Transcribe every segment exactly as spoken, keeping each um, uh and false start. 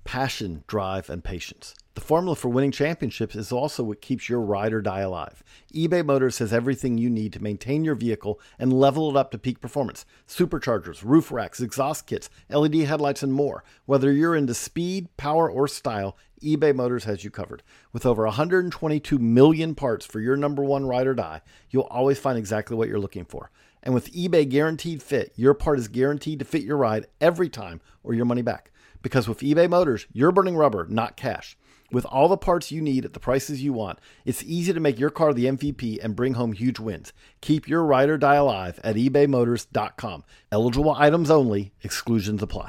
passion, drive, and patience. The formula for winning championships is also what keeps your ride or die alive. eBay Motors has everything you need to maintain your vehicle and level it up to peak performance. Superchargers, roof racks, exhaust kits, L E D headlights, and more. Whether you're into speed, power, or style, eBay Motors has you covered. With over one hundred twenty-two million parts for your number one ride or die, you'll always find exactly what you're looking for. And with eBay Guaranteed Fit, your part is guaranteed to fit your ride every time or your money back. Because with eBay Motors, you're burning rubber, not cash. With all the parts you need at the prices you want, it's easy to make your car the M V P and bring home huge wins. Keep your ride or die alive at ebay motors dot com. Eligible items only. Exclusions apply.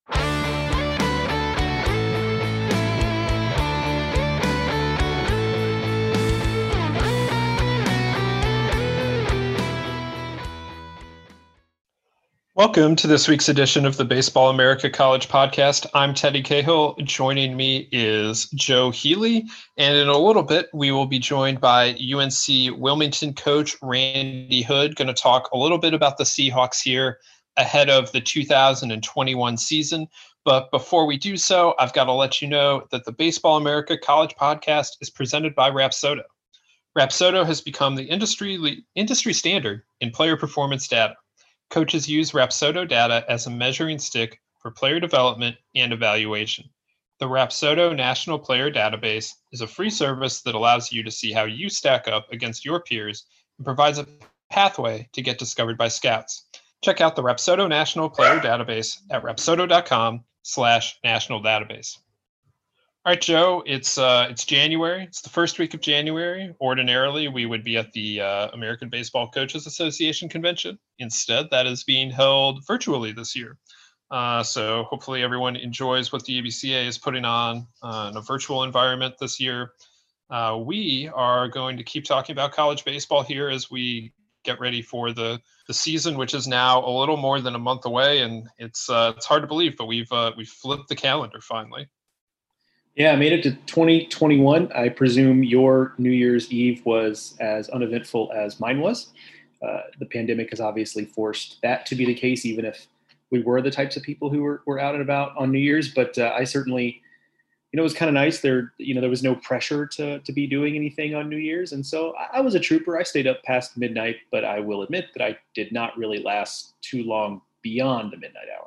Welcome to this week's edition of the Baseball America College Podcast. I'm Teddy Cahill. Joining me is Joe Healy. And in a little bit, we will be joined by U N C Wilmington coach Randy Hood, going to talk a little bit about the Seahawks here ahead of the two thousand twenty-one season. But before we do so, I've got to let you know that the Baseball America College Podcast is presented by Rapsodo. Rapsodo has become the industry industry standard in player performance data. Coaches use Rapsodo data as a measuring stick for player development and evaluation. The Rapsodo National Player Database is a free service that allows you to see how you stack up against your peers and provides a pathway to get discovered by scouts. Check out the Rapsodo National Player Database at rapsodo.com slash national database. All right, Joe, it's uh, it's January. It's the first week of January. Ordinarily, we would be at the uh, American Baseball Coaches Association convention. Instead, that is being held virtually this year. Uh, so hopefully everyone enjoys what the A B C A is putting on uh, in a virtual environment this year. Uh, we are going to keep talking about college baseball here as we get ready for the, the season, which is now a little more than a month away. And it's uh, it's hard to believe, but we've uh, we've flipped the calendar finally. Yeah, I made it to twenty twenty-one. I presume your New Year's Eve was as uneventful as mine was. Uh, the pandemic has obviously forced that to be the case, even if we were the types of people who were, were out and about on New Year's. But uh, I certainly, you know, it was kind of nice. There, you know, there was no pressure to to be doing anything on New Year's. And so I, I was a trooper. I stayed up past midnight, but I will admit that I did not really last too long beyond the midnight hour.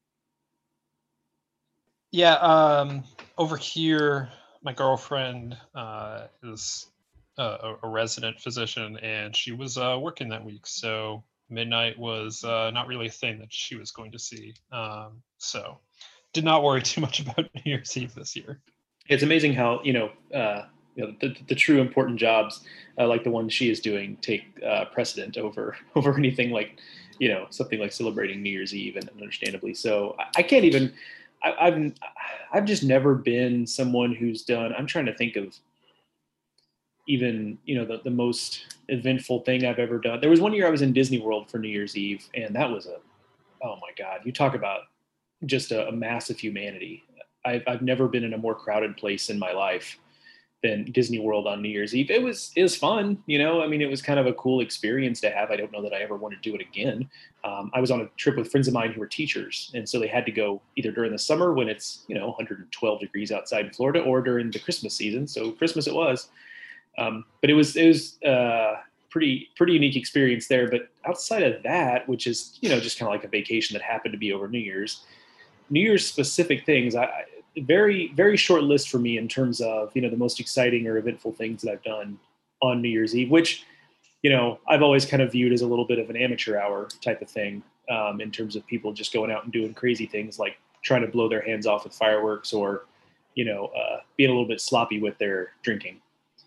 Yeah, um, over here, my girlfriend uh, is a, a resident physician, and she was uh, working that week. So midnight was uh, not really a thing that she was going to see. Um, so did not worry too much about New Year's Eve this year. It's amazing how, you know, uh, you know the, the true important jobs uh, like the one she is doing take uh, precedent over over anything like, you know, something like celebrating New Year's Eve, and understandably so. I, I can't even. I've I've just never been someone who's done. I'm trying to think of even, you know, the, the most eventful thing I've ever done. There was one year I was in Disney World for New Year's Eve, and that was a, oh my God, you talk about just a, a mass of humanity. I've I've never been in a more crowded place in my life than Disney World on New Year's Eve. It was it was fun, you know. I mean, it was kind of a cool experience to have. I don't know that I ever want to do it again. Um, I was on a trip with friends of mine who were teachers, and so they had to go either during the summer when it's, you know, one hundred twelve degrees outside in Florida, or during the Christmas season. So Christmas it was, um, but it was it was uh, pretty pretty unique experience there. But outside of that, which is, you know, just kind of like a vacation that happened to be over New Year's, New Year's specific things, I. Very, very short list for me in terms of, you know, the most exciting or eventful things that I've done on New Year's Eve, which, you know, I've always kind of viewed as a little bit of an amateur hour type of thing, um, in terms of people just going out and doing crazy things like trying to blow their hands off with fireworks, or, you know, uh, being a little bit sloppy with their drinking.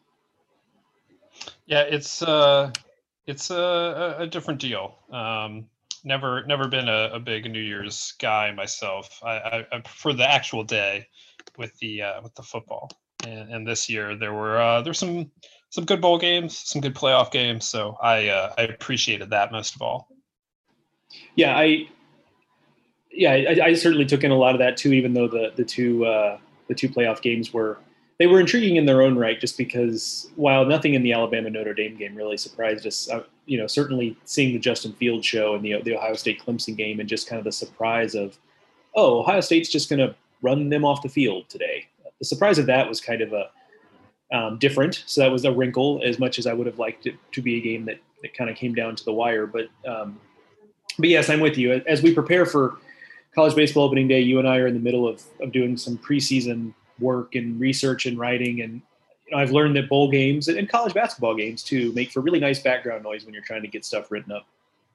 Yeah, it's uh, it's a, a different deal. Um, Never, never been a, a big New Year's guy myself. I, I, I prefer the actual day with the uh, with the football. And, and this year there were uh, there's some some good bowl games, some good playoff games. So I uh, I appreciated that most of all. Yeah, I yeah I, I certainly took in a lot of that too. Even though the the two uh, the two playoff games were they were intriguing in their own right, just because while nothing in the Alabama Notre Dame game really surprised us. Uh, you know, certainly seeing the Justin Fields show and the the Ohio State Clemson game, and just kind of the surprise of, oh, Ohio State's just going to run them off the field today. The surprise of that was kind of a um, different. So that was a wrinkle, as much as I would have liked it to be a game that, that kind of came down to the wire. But, um, but yes, I'm with you. As we prepare for college baseball opening day, you and I are in the middle of, of doing some preseason work and research and writing. And you know, I've learned that bowl games and college basketball games too make for really nice background noise when you're trying to get stuff written up.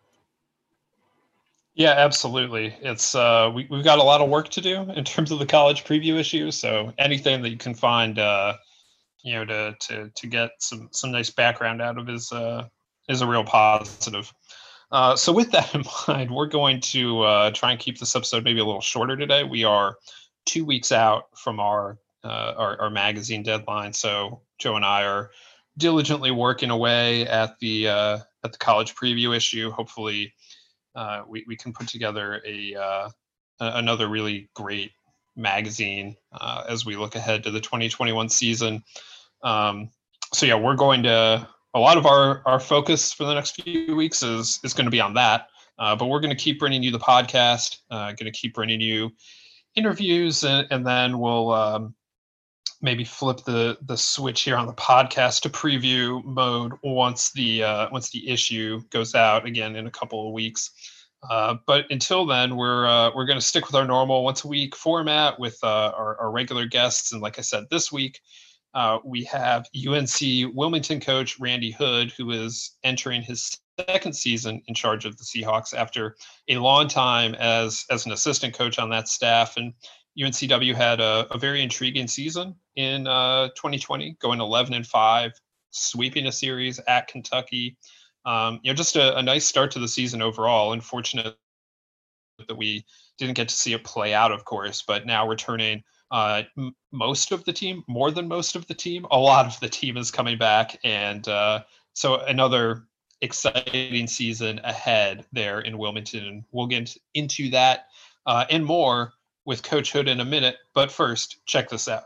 Yeah, absolutely. It's uh, we, we've got a lot of work to do in terms of the college preview issue. So anything that you can find, uh, you know, to to to get some some nice background out of is uh, is a real positive. Uh, so with that in mind, we're going to uh, try and keep this episode maybe a little shorter today. We are two weeks out from our uh, our, our magazine deadline, so Joe and I are diligently working away at the uh, at the college preview issue. Hopefully. Uh, we, we can put together a uh, another really great magazine uh, as we look ahead to the twenty twenty-one season. Um, so yeah, we're going to, a lot of our, our focus for the next few weeks is, is going to be on that. Uh, but we're going to keep bringing you the podcast, uh, going to keep bringing you interviews, and, and then we'll um, maybe flip the the switch here on the podcast to preview mode once the uh, once the issue goes out again in a couple of weeks. Uh, but until then, we're uh, we're going to stick with our normal once a week format with uh, our, our regular guests. And like I said, this week uh, we have U N C Wilmington coach Randy Hood, who is entering his second season in charge of the Seahawks after a long time as as an assistant coach on that staff. And U N C W had a, a very intriguing season in uh, twenty twenty, going eleven and five, sweeping a series at Kentucky. Um, you know, just a, a nice start to the season overall. Unfortunate that we didn't get to see it play out, of course, but now returning uh, m- most of the team, more than most of the team, a lot of the team is coming back. And uh, so another exciting season ahead there in Wilmington. And we'll get into that uh, and more with Coach Hood in a minute. But first, check this out.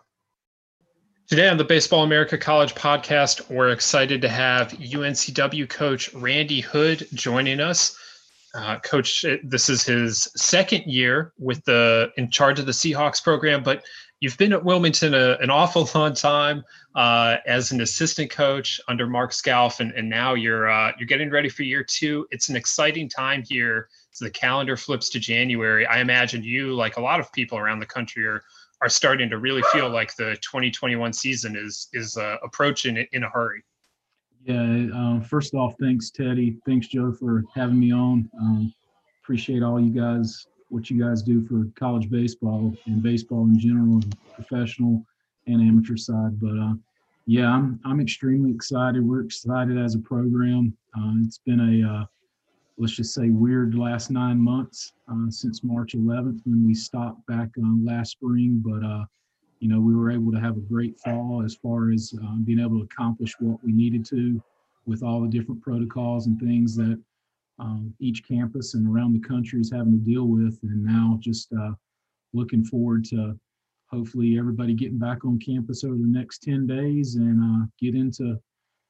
Today on the Baseball America College podcast, we're excited to have U N C W coach Randy Hood joining us. Uh, coach, this is his second year with the in charge of the Seahawks program, but you've been at Wilmington a, an awful long time uh, as an assistant coach under Mark Scalf, and, and now you're uh, you're getting ready for year two. It's an exciting time here. So the calendar flips to January. I imagine you, like a lot of people around the country, are are starting to really feel like the twenty twenty-one season is is uh, approaching in a hurry. Yeah, uh, first off, thanks, Teddy. Thanks, Joe, for having me on. Um, appreciate all you guys, what you guys do for college baseball and baseball in general, and professional and amateur side. But uh, yeah, I'm I'm extremely excited. We're excited as a program. Uh, it's been a uh, let's just say weird last nine months uh, since March eleventh when we stopped back um, last spring. But, uh, you know, we were able to have a great fall as far as uh, being able to accomplish what we needed to with all the different protocols and things that um, each campus and around the country is having to deal with. And now just uh, looking forward to hopefully everybody getting back on campus over the next ten days and uh, get into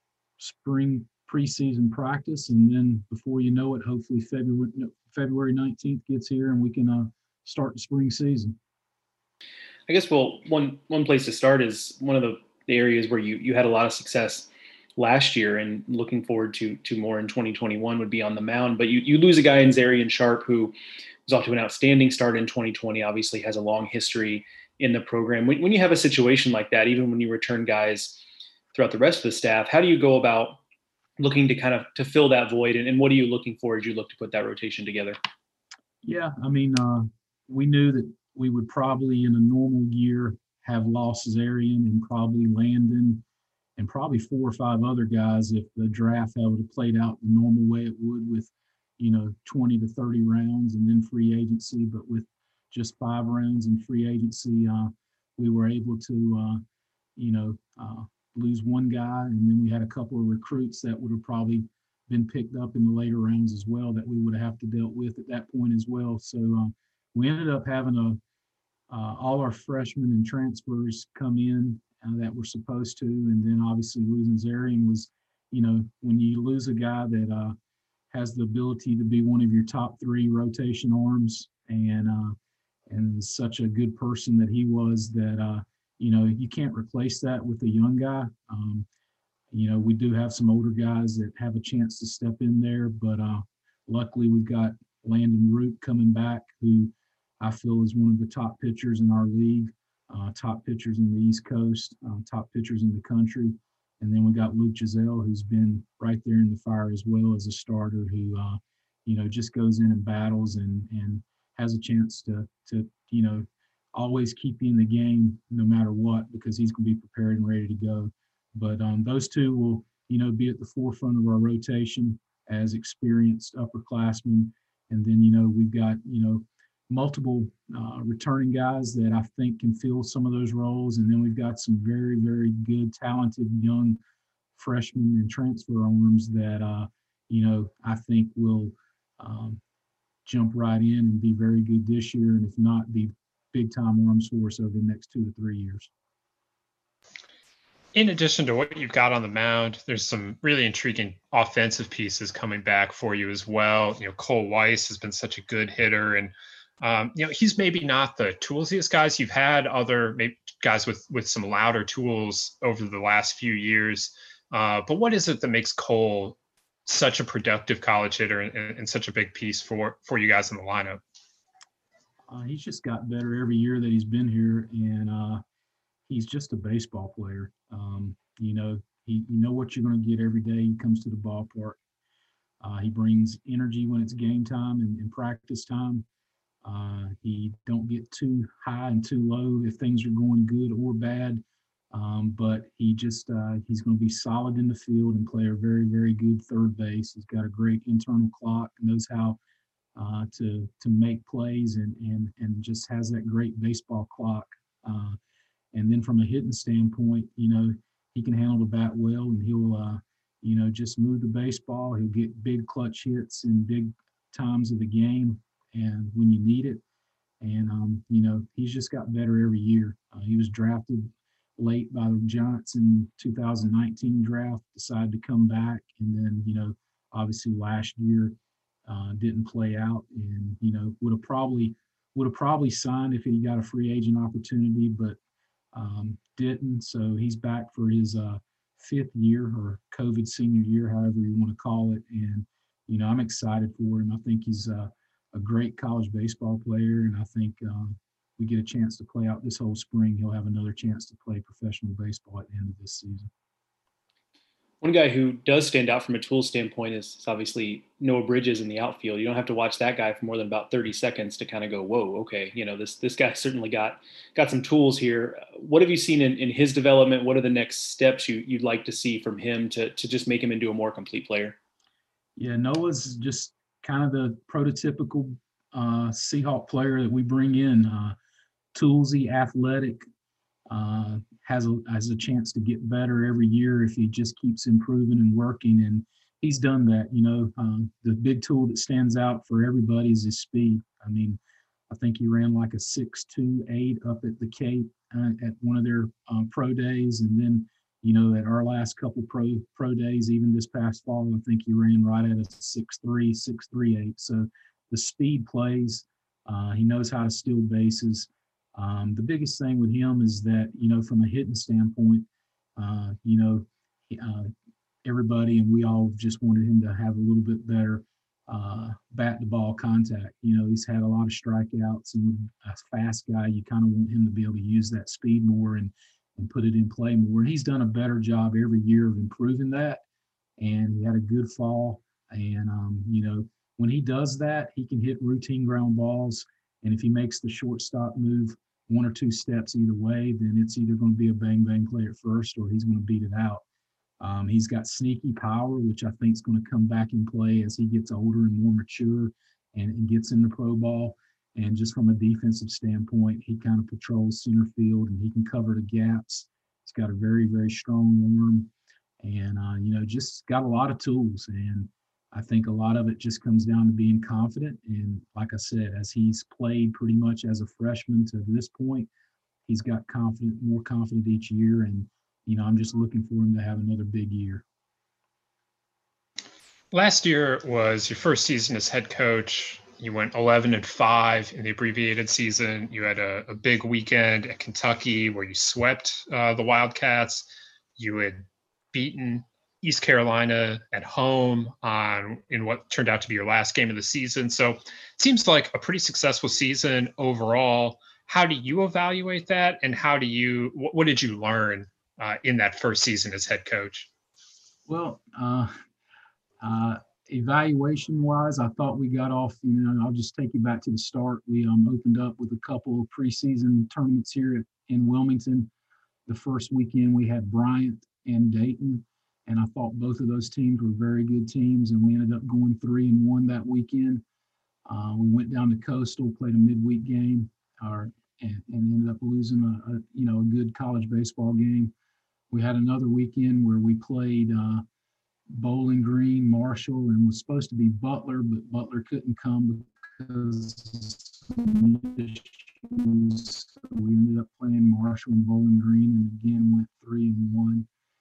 spring preseason practice, and then before you know it, hopefully February February nineteenth gets here and we can uh, start the spring season. I guess well, one one place to start is one of the, the areas where you you had a lot of success last year, and looking forward to to more in twenty twenty-one would be on the mound. But you you lose a guy in Zarian Sharp who was off to an outstanding start in twenty twenty. Obviously, has a long history in the program. When when you have a situation like that, even when you return guys throughout the rest of the staff, how do you go about looking to kind of to fill that void, and, and what are you looking for as you look to put that rotation together? Yeah, I mean, uh, we knew that we would probably in a normal year have lost Zarian and probably Landon and probably four or five other guys if the draft had would have played out the normal way it would with, you know, twenty to thirty rounds and then free agency. But with just five rounds in free agency, uh, we were able to, uh, you know, uh, lose one guy, and then we had a couple of recruits that would have probably been picked up in the later rounds as well that we would have to dealt with at that point as well. So uh, we ended up having a uh, all our freshmen and transfers come in uh, that were supposed to, and then obviously losing Zarian was, you know, when you lose a guy that uh, has the ability to be one of your top three rotation arms, and uh, and such a good person that he was that, uh, you know, you can't replace that with a young guy. Um, you know, we do have some older guys that have a chance to step in there, but uh, luckily we've got Landon Root coming back, who I feel is one of the top pitchers in our league, uh, top pitchers in the East Coast, uh, top pitchers in the country. And then we got Luke Giselle, who's been right there in the fire as well as a starter, who, uh, you know, just goes in and battles and and has a chance to, to you know, always keep you in the game no matter what, because he's going to be prepared and ready to go. But um, those two will, you know, be at the forefront of our rotation as experienced upperclassmen. And then, you know, we've got, you know, multiple uh, returning guys that I think can fill some of those roles. And then we've got some very, very good, talented young freshmen and transfer arms that, uh, you know, I think will um, jump right in and be very good this year. And if not, be big time arms for us over the next two to three years. In addition to what you've got on the mound, there's some really intriguing offensive pieces coming back for you as well. You know, Cole Weiss has been such a good hitter, and um, you know, he's maybe not the toolsiest guys. You've had other maybe guys with with some louder tools over the last few years, uh, but what is it that makes Cole such a productive college hitter and, and such a big piece for for you guys in the lineup? Uh, he's just got better every year that he's been here, and uh, he's just a baseball player. Um, you know, he, you know what you're going to get every day he comes to the ballpark. Uh, he brings energy when it's game time and, and practice time. Uh, he don't get too high and too low if things are going good or bad. Um, but he just, uh, he's going to be solid in the field and play a very, very good third base. He's got a great internal clock, knows how uh, to to make plays, and, and, and just has that great baseball clock. Uh, And then from a hitting standpoint, you know, he can handle the bat well, and he'll, uh, you know, just move the baseball. He'll get big clutch hits in big times of the game and when you need it. And, um, you know, he's just got better every year. Uh, he was drafted late by the Giants in two thousand nineteen draft, decided to come back. And then, you know, obviously last year uh, didn't play out, and, you know, would have probably would have probably signed if he got a free agent opportunity, but Um, didn't. So he's back for his uh, fifth year, or COVID senior year, however you want to call it. And, you know, I'm excited for him. I think he's uh, a great college baseball player. And I think um, we get a chance to play out this whole spring, he'll have another chance to play professional baseball at the end of this season. One guy who does stand out from a tool standpoint is obviously Noah Bridges in the outfield. You don't have to watch that guy for more than about thirty seconds to kind of go, whoa, okay, you know, this this guy certainly got got some tools here. What have you seen in, in his development? What are the next steps you, you'd like to see from him to, to just make him into a more complete player? Yeah, Noah's just kind of the prototypical uh, Seahawk player that we bring in. Uh, toolsy, athletic, uh, has a has a chance to get better every year if he just keeps improving and working, and he's done that. You know, um, the big tool that stands out for everybody is his speed. I mean, I think he ran like a six two eight up at the Cape uh, at one of their um, pro days, and then, you know, at our last couple pro pro days, even this past fall, I think he ran right at a six three, six three eight. So the speed plays. Uh, he knows how to steal bases. Um, the biggest thing with him is that, you know, from a hitting standpoint, uh, you know, uh, everybody and we all just wanted him to have a little bit better uh, bat to ball contact. You know, he's had a lot of strikeouts, and with a fast guy, you kind of want him to be able to use that speed more and, and put it in play more. And he's done a better job every year of improving that. And he had a good fall. And, um, you know, when he does that, he can hit routine ground balls. And if he makes the shortstop move one or two steps either way, then it's either going to be a bang bang play at first, or he's going to beat it out. Um, he's got sneaky power, which I think is going to come back in play as he gets older and more mature and, and gets in the pro ball. And just from a defensive standpoint, he kind of patrols center field and he can cover the gaps. He's got a very, very strong arm, and, uh, you know, just got a lot of tools. And I think a lot of it just comes down to being confident. And like I said, as he's played pretty much as a freshman to this point, he's got confident, more confident each year. And, you know, I'm just looking for him to have another big year. Last year was your first season as head coach. You went eleven and five in the abbreviated season. You had a, a big weekend at Kentucky where you swept uh, the Wildcats. You had beaten East Carolina at home on in what turned out to be your last game of the season. So it seems like a pretty successful season overall. How do you evaluate that, and how do you what, what did you learn uh, in that first season as head coach? Well, uh, uh, evaluation wise, I thought we got off, you know, I'll just take you back to the start. We um, opened up with a couple of preseason tournaments here in Wilmington. The first weekend we had Bryant and Dayton, and I thought both of those teams were very good teams, and we ended up going three and one that weekend. Uh, we went down to Coastal, played a midweek game, or, and, and ended up losing a, a, you know, a good college baseball game. We had another weekend where we played uh, Bowling Green, Marshall, and was supposed to be Butler, but Butler couldn't come because issues. So we ended up playing Marshall and Bowling Green, and again went three and one.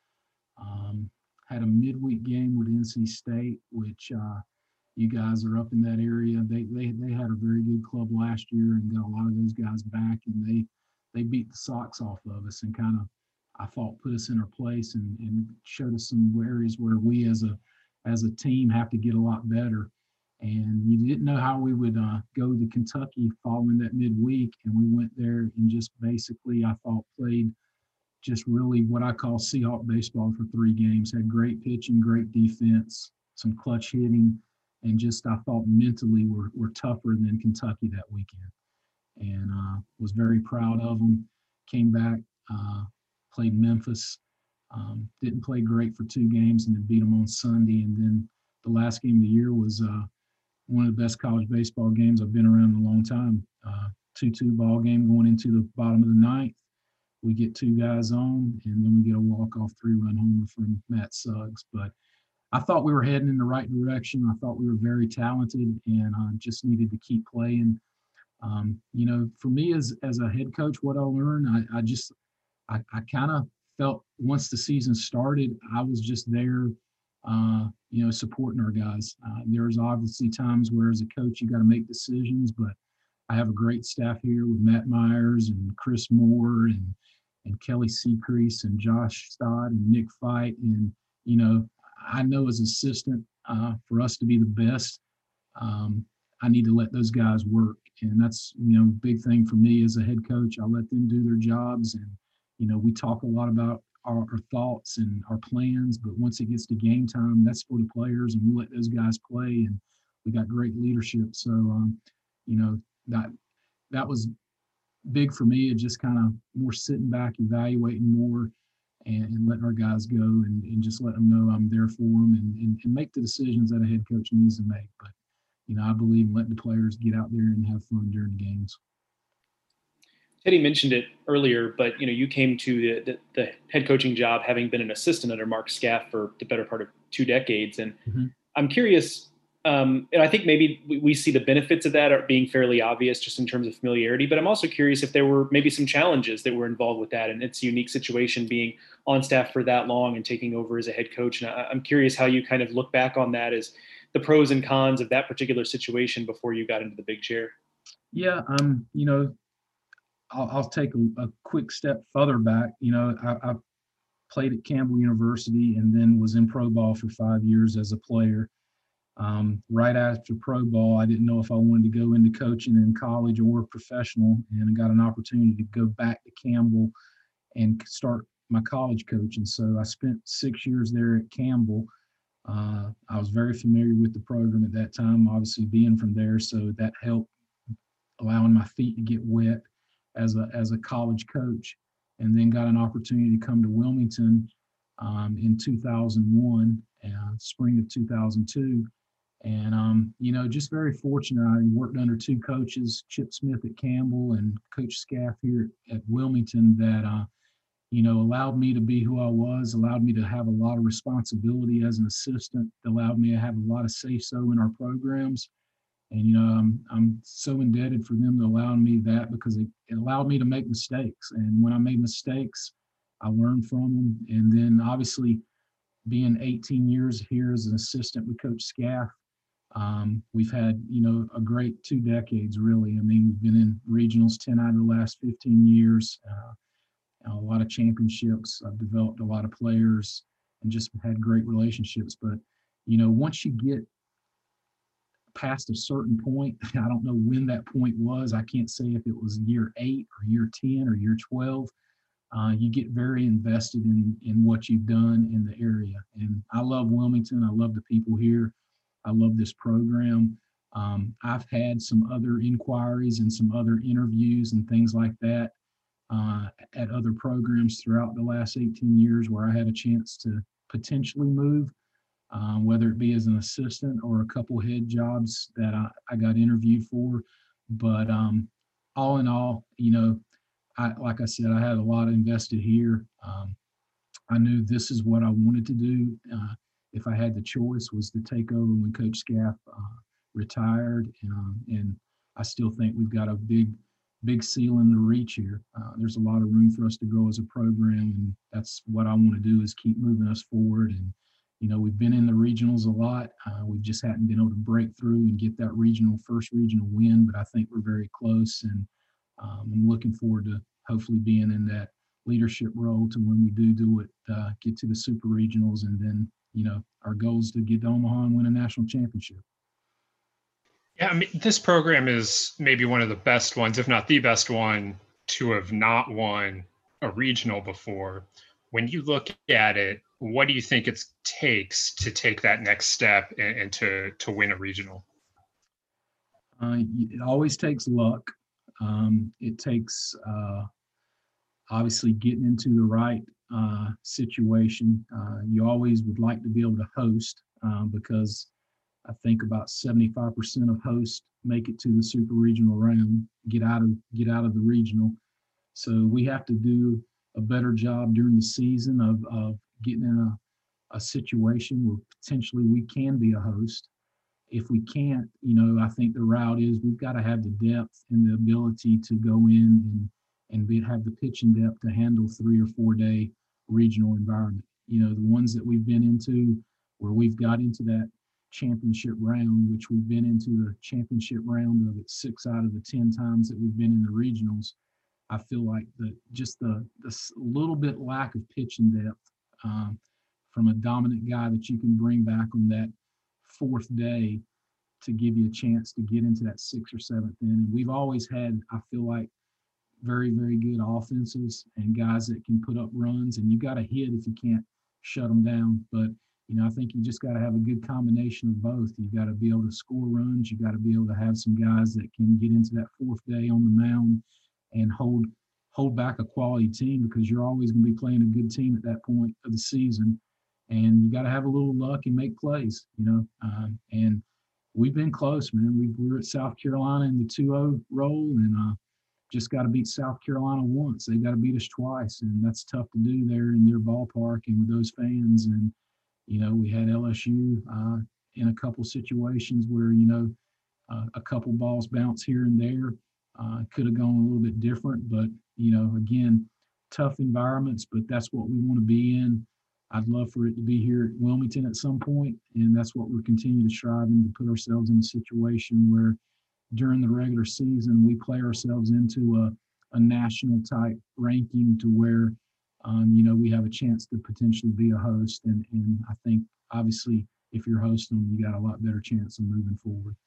Um, had a midweek game with N C State, which uh, you guys are up in that area. They they they had a very good club last year and got a lot of those guys back, and they they beat the socks off of us and kind of, I thought, put us in our place and, and showed us some areas where we as a as a team have to get a lot better. And you didn't know how we would uh, go to Kentucky following that midweek, and we went there and just basically, I thought, played just really what I call Seahawk baseball for three games. Had great pitching, great defense, some clutch hitting, and just I thought mentally we're, we're tougher than Kentucky that weekend. And uh, was very proud of them. Came back, uh, played Memphis, um, didn't play great for two games, and then beat them on Sunday. And then the last game of the year was uh, one of the best college baseball games I've been around in a long time. Uh, two two ball game going into the bottom of the ninth. We get two guys on, and then we get a walk-off three-run homer from Matt Suggs. But I thought we were heading in the right direction. I thought we were very talented, and uh, just needed to keep playing. Um, you know, for me as as a head coach, what I learned, I, I just I, I kind of felt once the season started, I was just there, uh, you know, supporting our guys. Uh, there's obviously times where as a coach you got to make decisions, but I have a great staff here with Matt Myers and Chris Moore and and Kelly Secrease and Josh Stott and Nick Fight. And, you know, I know as assistant, uh, for us to be the best, um, I need to let those guys work. And that's, you know, big thing for me as a head coach. I let them do their jobs. And, you know, we talk a lot about our, our thoughts and our plans, but once it gets to game time, that's for the players, and we let those guys play. And we got great leadership. So, um, you know, that that was big for me. It just kind of more sitting back, evaluating more, and, and letting our guys go, and, and just let them know I'm there for them, and, and, and make the decisions that a head coach needs to make. But, you know, I believe in letting the players get out there and have fun during the games. Teddy mentioned it earlier, but, you know, you came to the, the, the head coaching job having been an assistant under Mark Scaff for the better part of two decades. And mm-hmm. I'm curious, Um, and I think maybe we, we see the benefits of that are being fairly obvious just in terms of familiarity, but I'm also curious if there were maybe some challenges that were involved with that, and its a unique situation being on staff for that long and taking over as a head coach. And I, I'm curious how you kind of look back on that as the pros and cons of that particular situation before you got into the big chair. Yeah, um, you know, I'll, I'll take a, a quick step further back. You know, I, I played at Campbell University and then was in pro ball for five years as a player. Um, right after pro ball, I didn't know if I wanted to go into coaching in college or professional, and I got an opportunity to go back to Campbell and start my college coaching. So I spent six years there at Campbell. Uh, I was very familiar with the program at that time, obviously being from there. So that helped allowing my feet to get wet as a, as a college coach, and then got an opportunity to come to Wilmington um, in two thousand one, uh, spring of two thousand two. And, um, you know, just very fortunate. I worked under two coaches, Chip Smith at Campbell and Coach Scaff here at Wilmington, that, uh, you know, allowed me to be who I was, allowed me to have a lot of responsibility as an assistant, allowed me to have a lot of say-so in our programs. And, you know, I'm, I'm so indebted for them to allowing me that, because it, it allowed me to make mistakes. And when I made mistakes, I learned from them. And then obviously being eighteen years here as an assistant with Coach Scaff, Um, we've had, you know, a great two decades, really. I mean, we've been in regionals ten out of the last fifteen years, uh, a lot of championships. I've developed a lot of players and just had great relationships. But, you know, once you get past a certain point, I don't know when that point was. I can't say if it was year eight or year ten or year twelve. Uh, you get very invested in in what you've done in the area. And I love Wilmington. I love the people here. I love this program. Um, I've had some other inquiries and some other interviews and things like that uh, at other programs throughout the last eighteen years where I had a chance to potentially move, um, whether it be as an assistant or a couple head jobs that I, I got interviewed for. But um, all in all, you know, I, like I said, I had a lot invested here. Um, I knew this is what I wanted to do. Uh, if I had the choice, was to take over when Coach Scaff uh, retired, um, and I still think we've got a big, big ceiling to reach here. Uh, there's a lot of room for us to grow as a program, and that's what I want to do is keep moving us forward. And you know, we've been in the regionals a lot. Uh, we just hadn't been able to break through and get that regional first regional win, but I think we're very close, and um, I'm looking forward to hopefully being in that leadership role to when we do do it, uh, get to the super regionals, and then, you know, our goal is to get to Omaha and win a national championship. Yeah, I mean, this program is maybe one of the best ones, if not the best one, to have not won a regional before. When you look at it, what do you think it takes to take that next step and, and to to win a regional? Uh, it always takes luck. Um, it takes uh, obviously getting into the right uh, situation. Uh, you always would like to be able to host uh, because I think about seventy-five percent of hosts make it to the super regional round, get out of get out of the regional. So we have to do a better job during the season of, of getting in a, a situation where potentially we can be a host. If we can't, you know, I think the route is we've got to have the depth and the ability to go in and and be, have the pitching depth to handle three or four day regional environment. You know, the ones that we've been into where we've got into that championship round, which we've been into the championship round of it six out of the ten times that we've been in the regionals. I feel like the just the, the little bit lack of pitching depth um, from a dominant guy that you can bring back on that fourth day to give you a chance to get into that sixth or seventh inning. We've always had, I feel like, very, very good offenses and guys that can put up runs, and you got to hit if you can't shut them down. But, you know, I think you just got to have a good combination of both. You got to be able to score runs. You got to be able to have some guys that can get into that fourth day on the mound and hold hold back a quality team, because you're always going to be playing a good team at that point of the season. And you got to have a little luck and make plays, you know. Um, and we've been close, man. We, we were at South Carolina in the two oh role, and uh, just got to beat South Carolina once. They got to beat us twice, and that's tough to do there in their ballpark and with those fans. And, you know, we had L S U uh, in a couple situations where, you know, uh, a couple balls bounce here and there. Uh, could have gone a little bit different, but, you know, again, tough environments, but that's what we want to be in. I'd love for it to be here at Wilmington at some point, and that's what we're continuing to strive in, to put ourselves in a situation where during the regular season we play ourselves into a, a national type ranking to where, um, you know, we have a chance to potentially be a host. And, and I think obviously if you're hosting, you got a lot better chance of moving forward.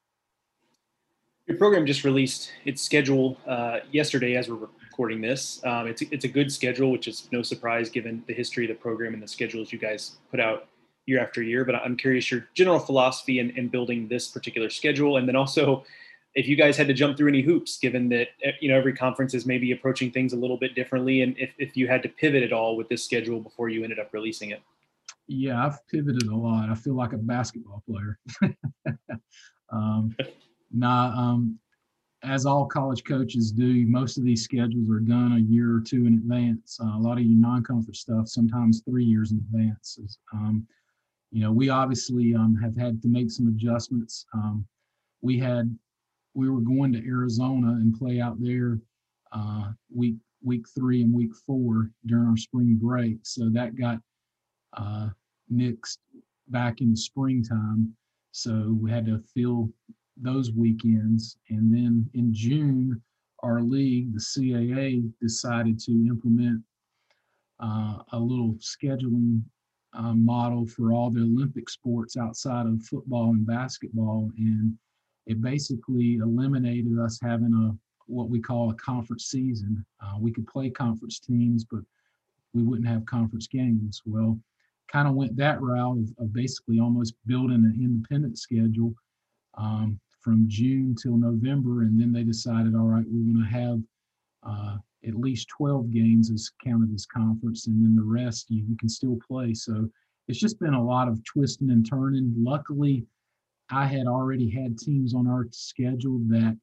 Your program just released its schedule uh, yesterday as we're recording this. Um, it's, it's a good schedule, which is no surprise given the history of the program and the schedules you guys put out year after year. But I'm curious your general philosophy in, in building this particular schedule. And then also if you guys had to jump through any hoops, given that, you know, every conference is maybe approaching things a little bit differently. And if, if you had to pivot at all with this schedule before you ended up releasing it. Yeah, I've pivoted a lot. I feel like a basketball player. um, Nah, um, as all college coaches do, most of these schedules are done a year or two in advance. Uh, a lot of your non-conference stuff, sometimes three years in advance. Um, you know, we obviously um, have had to make some adjustments. Um, we had, we were going to Arizona and play out there uh, week week three and week four during our spring break, so that got uh, nixed back in the springtime. So we had to fill those weekends. And then in June, our league, the C A A, decided to implement uh, a little scheduling uh, model for all the Olympic sports outside of football and basketball. And it basically eliminated us having a what we call a conference season. Uh, we could play conference teams, but we wouldn't have conference games. Well, kind of went that route of, of basically almost building an independent schedule um, from June till November. And then they decided, all right, we're going to have uh, at least twelve games as counted as conference, and then the rest you, you can still play. So it's just been a lot of twisting and turning. Luckily, I had already had teams on our schedule that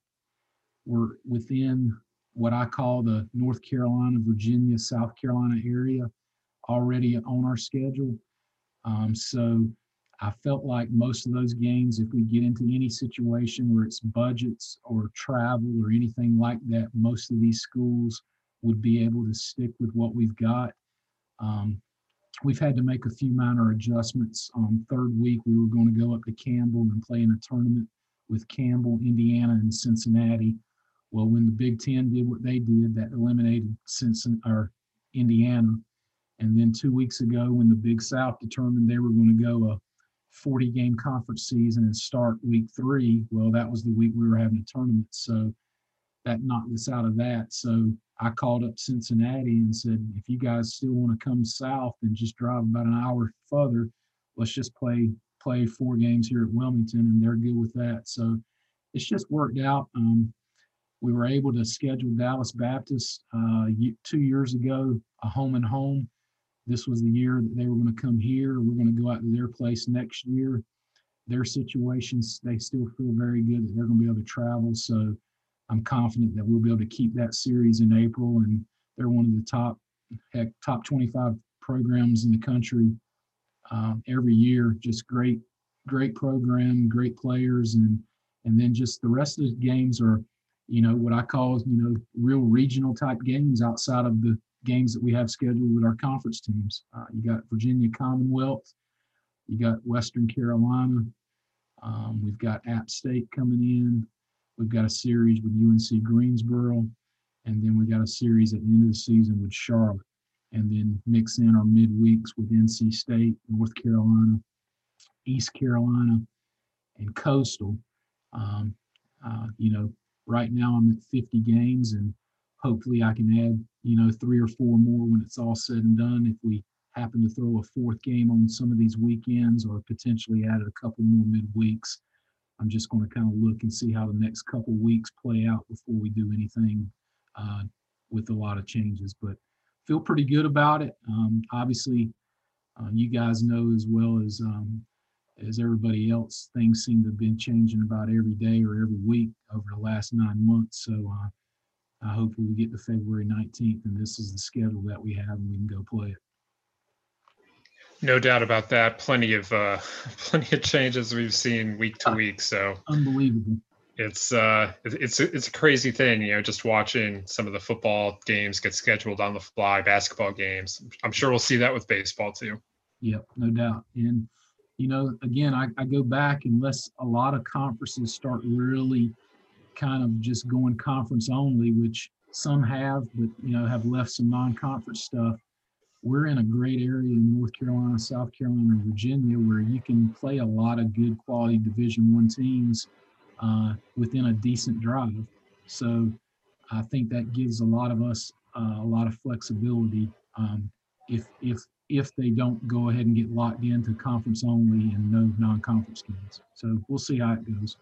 were within what I call the North Carolina, Virginia, South Carolina area already on our schedule. Um, so I felt like most of those games, if we get into any situation where it's budgets or travel or anything like that, most of these schools would be able to stick with what we've got. Um, we've had to make a few minor adjustments. On third week, we were going to go up to Campbell and play in a tournament with Campbell, Indiana, and Cincinnati. Well, when the Big Ten did what they did, that eliminated Cincinnati or Indiana. And then two weeks ago, when the Big South determined they were going to go a forty-game conference season and start week three, well, that was the week we were having a tournament. So that knocked us out of that. So I called up Cincinnati and said, if you guys still want to come south and just drive about an hour further, let's just play play four games here at Wilmington, and they're good with that. So it's just worked out. Um, we were able to schedule Dallas Baptist uh, two years ago, a home and home. This was the year that they were going to come here. We're going to go out to their place next year. Their situations, they still feel very good that they're going to be able to travel. So I'm confident that we'll be able to keep that series in April. And they're one of the top, heck, top twenty-five programs in the country uh, every year. Just great, great program, great players. And, and then just the rest of the games are, you know, what I call, you know, real regional type games outside of the games that we have scheduled with our conference teams. Uh, you got Virginia Commonwealth, you got Western Carolina, um, we've got App State coming in, we've got a series with U N C Greensboro, and then we got a series at the end of the season with Charlotte, and then mix in our midweeks with N C State, North Carolina, East Carolina, and Coastal. Um, uh, you know, right now I'm at fifty games, and hopefully I can add, you know, three or four more when it's all said and done. If we happen to throw a fourth game on some of these weekends, or potentially add a couple more midweeks, I'm just going to kind of look and see how the next couple weeks play out before we do anything uh, with a lot of changes. But feel pretty good about it. Um, obviously, uh, you guys know as well as um, as everybody else, things seem to have been changing about every day or every week over the last nine months. So uh, I hope we get to February nineteenth and this is the schedule that we have and we can go play it. No doubt about that. Plenty of uh, plenty of changes we've seen week to week. So unbelievable. It's uh, it's it's a crazy thing, you know, just watching some of the football games get scheduled on the fly, basketball games. I'm sure we'll see that with baseball too. Yep, no doubt. And you know, again, I, I go back, unless a lot of conferences start really kind of just going conference only, which some have, but you know, have left some non-conference stuff. We're in a great area in North Carolina, South Carolina, and Virginia where you can play a lot of good quality Division One teams uh, within a decent drive. So I think that gives a lot of us uh, a lot of flexibility um, if if if they don't go ahead and get locked into conference only and no non-conference games. So we'll see how it goes.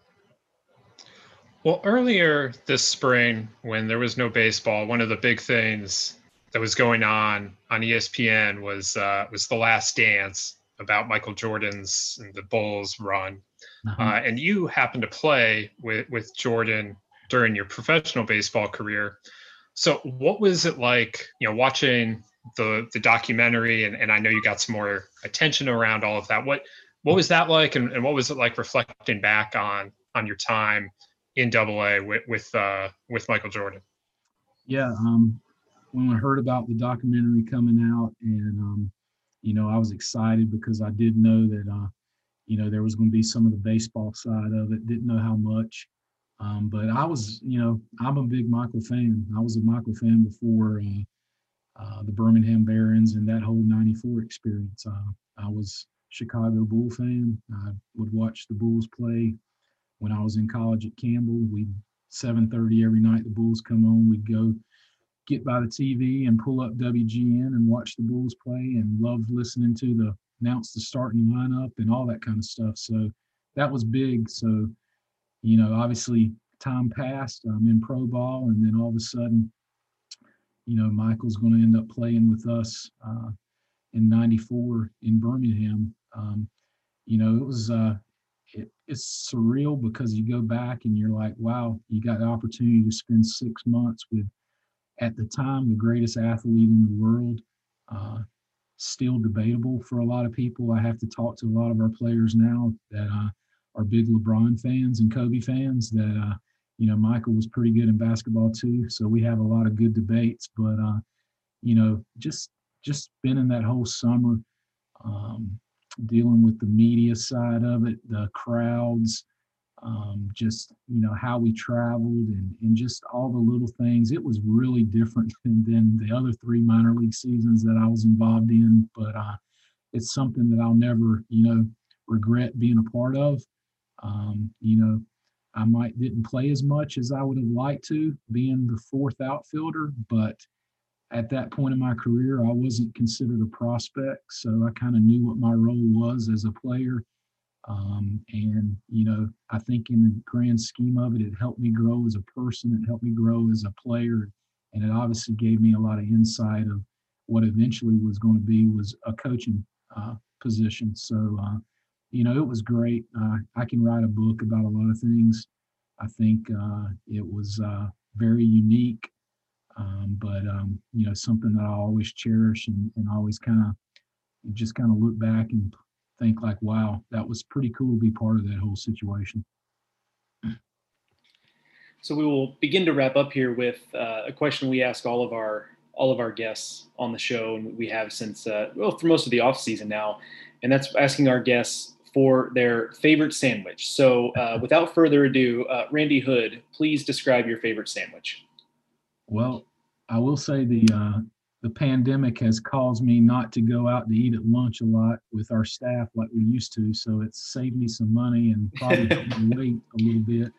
Well, earlier this spring, when there was no baseball, one of the big things that was going on on E S P N was uh, was The Last Dance, about Michael Jordan's and the Bulls run. Uh-huh. Uh, and you happened to play with, with Jordan during your professional baseball career. So what was it like, you know, watching the the documentary, and, and I know you got some more attention around all of that. What what was that like, and, and what was it like reflecting back on on your time in Double A with with, uh, with Michael Jordan? Yeah, um, when I heard about the documentary coming out, and um, you know, I was excited because I did know that uh, you know, there was going to be some of the baseball side of it. Didn't know how much. Um, but I was, you know, I'm a big Michael fan. I was a Michael fan before uh, uh, the Birmingham Barons and that whole ninety-four experience. Uh, I was Chicago Bull fan. I would watch the Bulls play when I was in college at Campbell. We seven thirty every night, the Bulls come on. We'd go get by the T V and pull up W G N and watch the Bulls play, and loved listening to the announce the starting lineup and all that kind of stuff. So that was big. So, you know, obviously time passed. I'm in pro ball, and then all of a sudden, you know, Michael's going to end up playing with us uh, in ninety-four in Birmingham. Um, you know, it was uh, it, it's surreal because you go back and you're like, wow, you got the opportunity to spend six months with, at the time, the greatest athlete in the world. Uh, still debatable for a lot of people. I have to talk to a lot of our players now that uh, are big LeBron fans and Kobe fans that, uh, you know, Michael was pretty good in basketball too. So we have a lot of good debates, but, uh, you know, just, just spending that whole summer um, dealing with the media side of it, the crowds, um, just, you know, how we traveled and, and just all the little things. It was really different than, than the other three minor league seasons that I was involved in, but uh, it's something that I'll never, you know, regret being a part of. Um, you know, I might didn't play as much as I would have liked to, being the fourth outfielder, but at that point in my career, I wasn't considered a prospect, so I kind of knew what my role was as a player. Um, and, you know, I think in the grand scheme of it, it helped me grow as a person. It helped me grow as a player. And it obviously gave me a lot of insight of what eventually was going to be was a coaching uh, position. So, uh, you know, it was great. Uh, I can write a book about a lot of things. I think uh, it was uh, very unique, um, but, um, you know, something that I always cherish and, and always kind of just kind of look back and think like, wow, that was pretty cool to be part of that whole situation. So we will begin to wrap up here with uh, a question we ask all of our all of our guests on the show, and we have since uh, well for most of the off season now, and that's asking our guests for their favorite sandwich. So uh, without further ado, uh, Randy Hood, please describe your favorite sandwich. Well, I will say the uh, the pandemic has caused me not to go out to eat at lunch a lot with our staff like we used to. So it's saved me some money and probably helped me wait a little bit.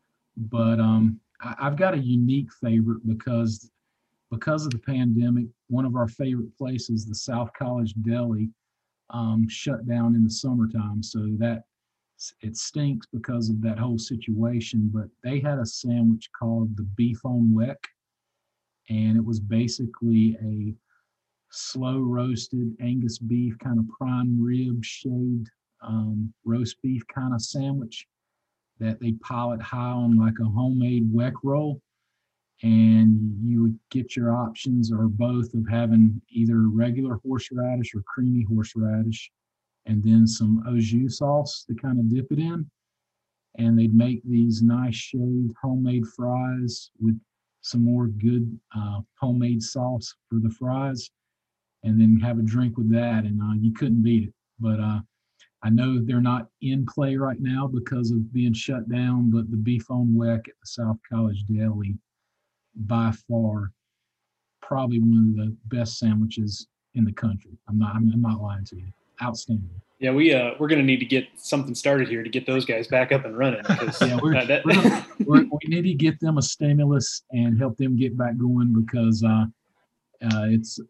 But um, I, I've got a unique favorite because because of the pandemic. One of our favorite places, the South College Deli, um, shut down in the summertime. So that it stinks because of that whole situation. But they had a sandwich called the Beef on Weck. And it was basically a slow roasted Angus beef, kind of prime rib shaved um, roast beef kind of sandwich that they pile it high on like a homemade weck roll. And you would get your options or both of having either regular horseradish or creamy horseradish, and then some au jus sauce to kind of dip it in. And they'd make these nice shaved homemade fries with some more good uh, homemade sauce for the fries, and then have a drink with that, and uh, you couldn't beat it. But uh, I know they're not in play right now because of being shut down, but the Beef on Weck at the South College Deli, by far, probably one of the best sandwiches in the country. I'm not, I'm, I'm not lying to you. Outstanding. Yeah, we uh, we're going to need to get something started here to get those guys back up and running. Because, yeah, we're, uh, that... we're, gonna, we're, we need to get them a stimulus and help them get back going because uh, uh, it's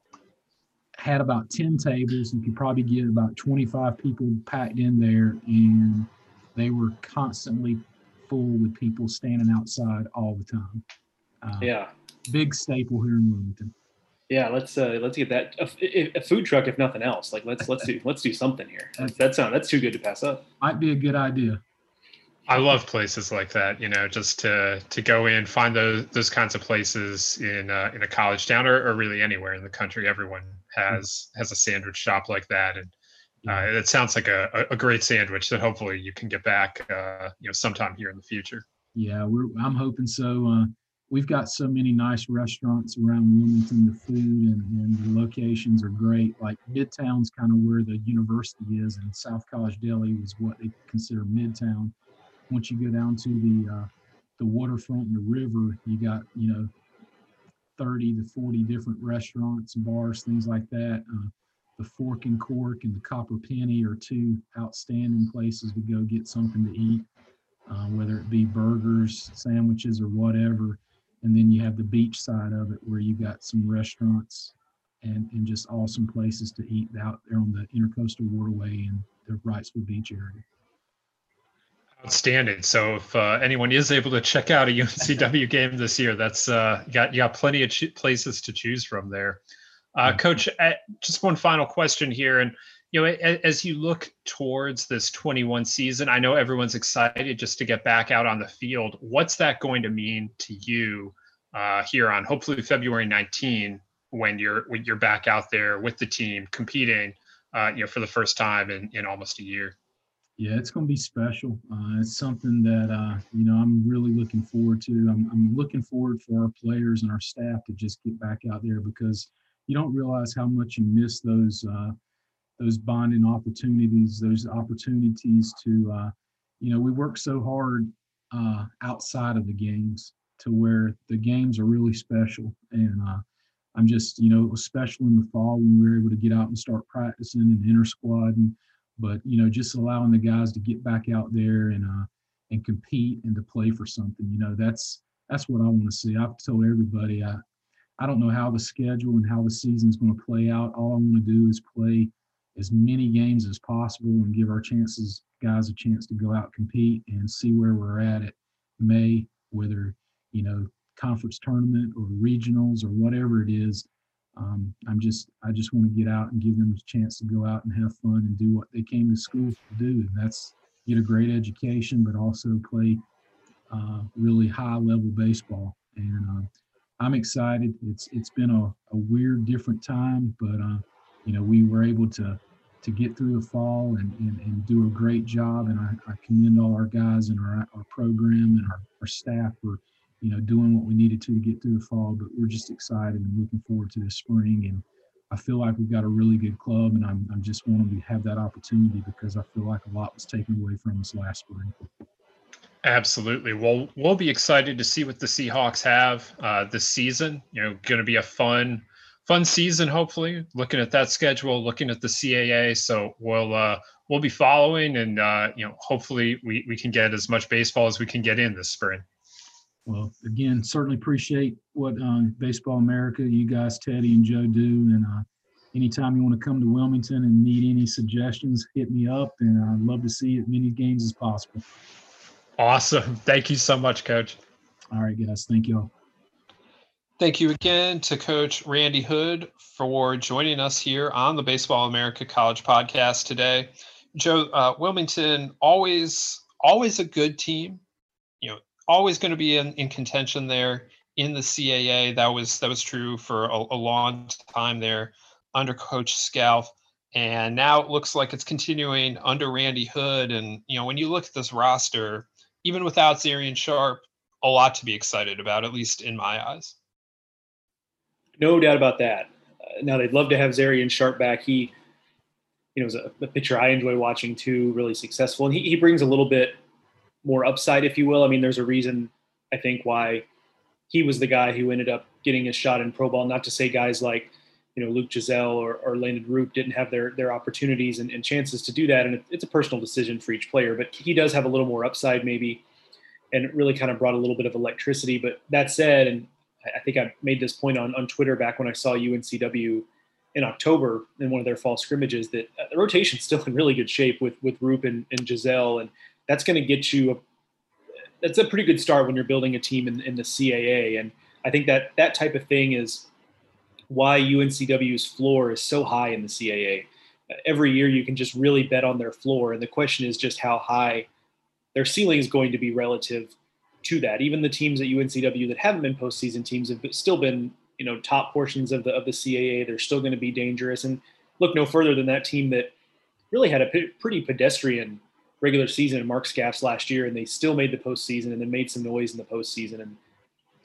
had about ten tables. You could probably get about twenty-five people packed in there, and they were constantly full with people standing outside all the time. Uh, yeah, big staple here in Wilmington. Yeah, let's uh, let's get that a, a food truck if nothing else. Like let's let's do let's do something here. That's that sound that's too good to pass up. Might be a good idea. I love places like that. You know, just to to go in, find those those kinds of places in uh, in a college town or, or really anywhere in the country. Everyone has has a sandwich shop like that, and uh, it sounds like a, a great sandwich that hopefully you can get back uh, you know sometime here in the future. Yeah, we're I'm hoping so. Uh, we've got so many nice restaurants around Wilmington. The food and, and the locations are great. Like Midtown's kind of where the university is, and South College Deli is what they consider Midtown. Once you go down to the uh, the waterfront and the river, you got, you know, thirty to forty different restaurants, bars, things like that. Uh, the Fork and Cork and the Copper Penny are two outstanding places to go get something to eat, uh, whether it be burgers, sandwiches, or whatever. And then you have the beach side of it where you got some restaurants and, and just awesome places to eat out there on the Intercoastal Waterway and the Wrightsville Beach area. Outstanding. So if uh, anyone is able to check out a U N C W game this year, that's uh, you got you got plenty of ch- places to choose from there. Uh, Coach, uh, just one final question here, and you know, as, as you look towards this twenty-one season, I know everyone's excited just to get back out on the field. What's that going to mean to you uh, here on hopefully February nineteenth when you're when you're back out there with the team competing, uh, you know, for the first time in, in almost a year? Yeah, it's going to be special. Uh, it's something that, uh, you know, I'm really looking forward to. I'm, I'm looking forward for our players and our staff to just get back out there, because you don't realize how much you miss those uh, those bonding opportunities, those opportunities to, uh, you know, we work so hard uh, outside of the games to where the games are really special. And uh, I'm just, you know, it was special in the fall when we were able to get out and start practicing and inter-squad and, but, you know, just allowing the guys to get back out there and uh, and compete and to play for something, you know, that's that's what I want to see. I've told everybody, I, I don't know how the schedule and how the season's going to play out. All I want to do is play as many games as possible and give our chances, guys, a chance to go out and compete and see where we're at at May, whether, you know, conference tournament or regionals or whatever it is. Um, I'm just, I just want to get out and give them a chance to go out and have fun and do what they came to school to do. And that's get a great education, but also play uh, really high level baseball. And uh, I'm excited. It's, it's been a, a weird, different time, but uh, you know, we were able to, to get through the fall and, and, and do a great job. And I, I commend all our guys and our, our program and our, our staff for, you know, doing what we needed to to get through the fall, but we're just excited and looking forward to this spring. And I feel like we've got a really good club, and I'm, I'm just wanting to have that opportunity because I feel like a lot was taken away from us last spring. Absolutely. Well, we'll be excited to see what the Seahawks have uh, this season. You know, going to be a fun, fun season, hopefully, looking at that schedule, looking at the C A A. So we'll, uh, we'll be following and, uh, you know, hopefully we, we can get as much baseball as we can get in this spring. Well, again, certainly appreciate what um, Baseball America, you guys, Teddy and Joe do. And uh, anytime you want to come to Wilmington and need any suggestions, hit me up. And I'd love to see as many games as possible. Awesome. Thank you so much, Coach. All right, guys. Thank you all. Thank you again to Coach Randy Hood for joining us here on the Baseball America College Podcast today. Joe, uh, Wilmington, always, always a good team. You know, always going to be in, in contention there in the C A A. That was that was true for a, a long time there under Coach Scalf. And now it looks like it's continuing under Randy Hood. And, you know, when you look at this roster, even without Zarian Sharp, a lot to be excited about, at least in my eyes. No doubt about that. Uh, now, they'd love to have Zarian Sharp back. He, you know, is a, a pitcher I enjoy watching too, really successful. And he, he brings a little bit more upside, if you will. I mean, there's a reason, I think, why he was the guy who ended up getting a shot in pro ball. Not to say guys like, you know, Luke Giselle or, or Landon Roop didn't have their their opportunities and, and chances to do that. And it, it's a personal decision for each player, but he does have a little more upside maybe, and it really kind of brought a little bit of electricity. But that said, and I think I made this point on, on Twitter back when I saw U N C W in October in one of their fall scrimmages, that the rotation's still in really good shape with, with Roop and, and Giselle. And that's going to get you a, that's a pretty good start when you're building a team in, in the C A A. And I think that that type of thing is why U N C W's floor is so high in the C A A. Every year you can just really bet on their floor. And the question is just how high their ceiling is going to be relative to that. Even the teams at U N C W that haven't been postseason teams have still been, you know, top portions of the, of the C A A. They're still going to be dangerous. And look no further than that team that really had a p- pretty pedestrian regular season in Mark Scaff's last year, and they still made the postseason and then made some noise in the postseason. And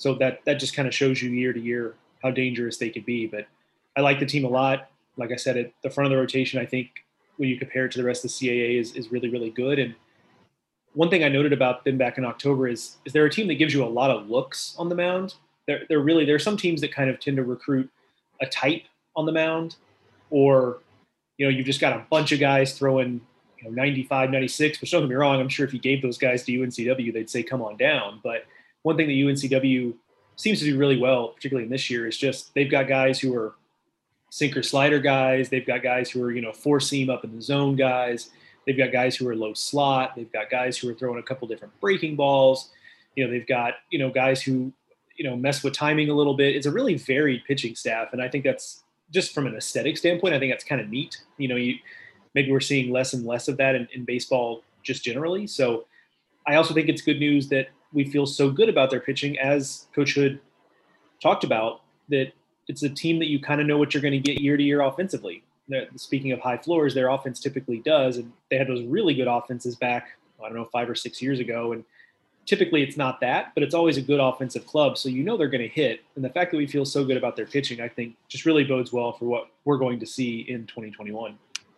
so that that just kind of shows you year to year how dangerous they could be. But I like the team a lot. Like I said, at the front of the rotation, I think when you compare it to the rest of the C A A is, is really, really good. And one thing I noted about them back in October is, is they're a team that gives you a lot of looks on the mound. They're, they're really, there are some teams that kind of tend to recruit a type on the mound, or, you know, you've just got a bunch of guys throwing, you know, ninety-five, ninety-six, which don't get me wrong, I'm sure if you gave those guys to U N C W, they'd say, come on down. But one thing that U N C W seems to do really well, particularly in this year, is just they've got guys who are sinker slider guys. They've got guys who are, you know, four seam up in the zone guys. They've got guys who are low slot. They've got guys who are throwing a couple different breaking balls. You know, they've got, you know, guys who, you know, mess with timing a little bit. It's a really varied pitching staff. And I think that's just from an aesthetic standpoint, I think that's kind of neat. You know, you maybe we're seeing less and less of that in, in baseball just generally. So I also think it's good news that we feel so good about their pitching, as Coach Hood talked about, that it's a team that you kind of know what you're going to get year to year offensively. They're, speaking of high floors, their offense typically does. And they had those really good offenses back, I don't know, five or six years ago. And typically it's not that, but it's always a good offensive club. So you know they're going to hit. And the fact that we feel so good about their pitching, I think just really bodes well for what we're going to see in twenty twenty-one.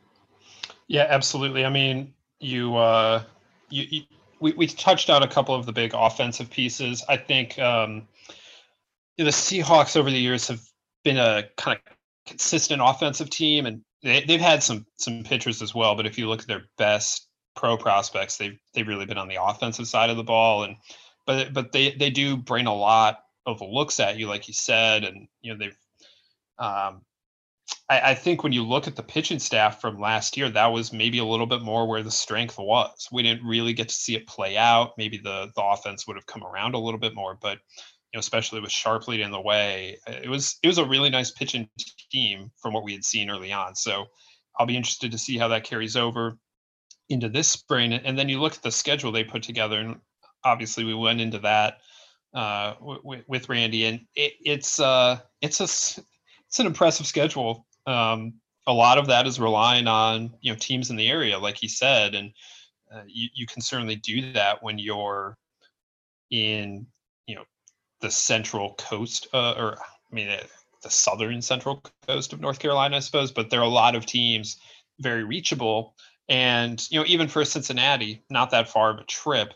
Yeah, absolutely. I mean, you, uh, you, you we, we touched on a couple of the big offensive pieces. I think um, the Seahawks over the years have been a kind of consistent offensive team, and they, they've had some some pitchers as well. But if you look at their best pro prospects, they've they've really been on the offensive side of the ball. And but but they they do bring a lot of looks at you, like you said, and you know they've. Um, I, I think when you look at the pitching staff from last year, that was maybe a little bit more where the strength was. We didn't really get to see it play out. Maybe the the offense would have come around a little bit more, but. You know, especially with Sharp leading the way, it was it was a really nice pitching team from what we had seen early on. So I'll be interested to see how that carries over into this spring. And then you look at the schedule they put together, and obviously we went into that uh, w- with Randy, and it, it's uh, it's a it's an impressive schedule. Um, a lot of that is relying on you know teams in the area, like he said, and uh, you you can certainly do that when you're in you know. the central coast, uh, or I mean, uh, the southern central coast of North Carolina, I suppose. But there are a lot of teams very reachable, and you know, even for Cincinnati, not that far of a trip.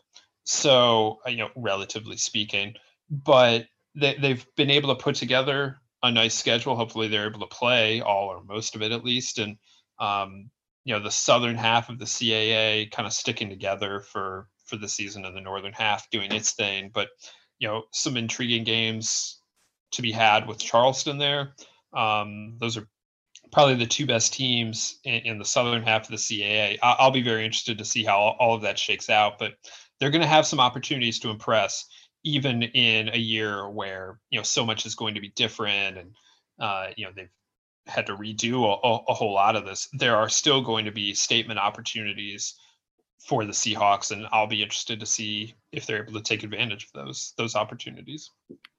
So you know, relatively speaking, but they they've been able to put together a nice schedule. Hopefully, they're able to play all or most of it at least, and um, you know, the southern half of the C A A kind of sticking together for for the season, and the northern half doing its thing, but. You know, some intriguing games to be had with Charleston there. Um, those are probably the two best teams in, in the southern half of the C A A. I, I'll be very interested to see how all, all of that shakes out, but they're going to have some opportunities to impress, even in a year where, you know, so much is going to be different, and, uh, you know, they've had to redo a, a, a whole lot of this. There are still going to be statement opportunities for the Seahawks, and I'll be interested to see if they're able to take advantage of those those opportunities.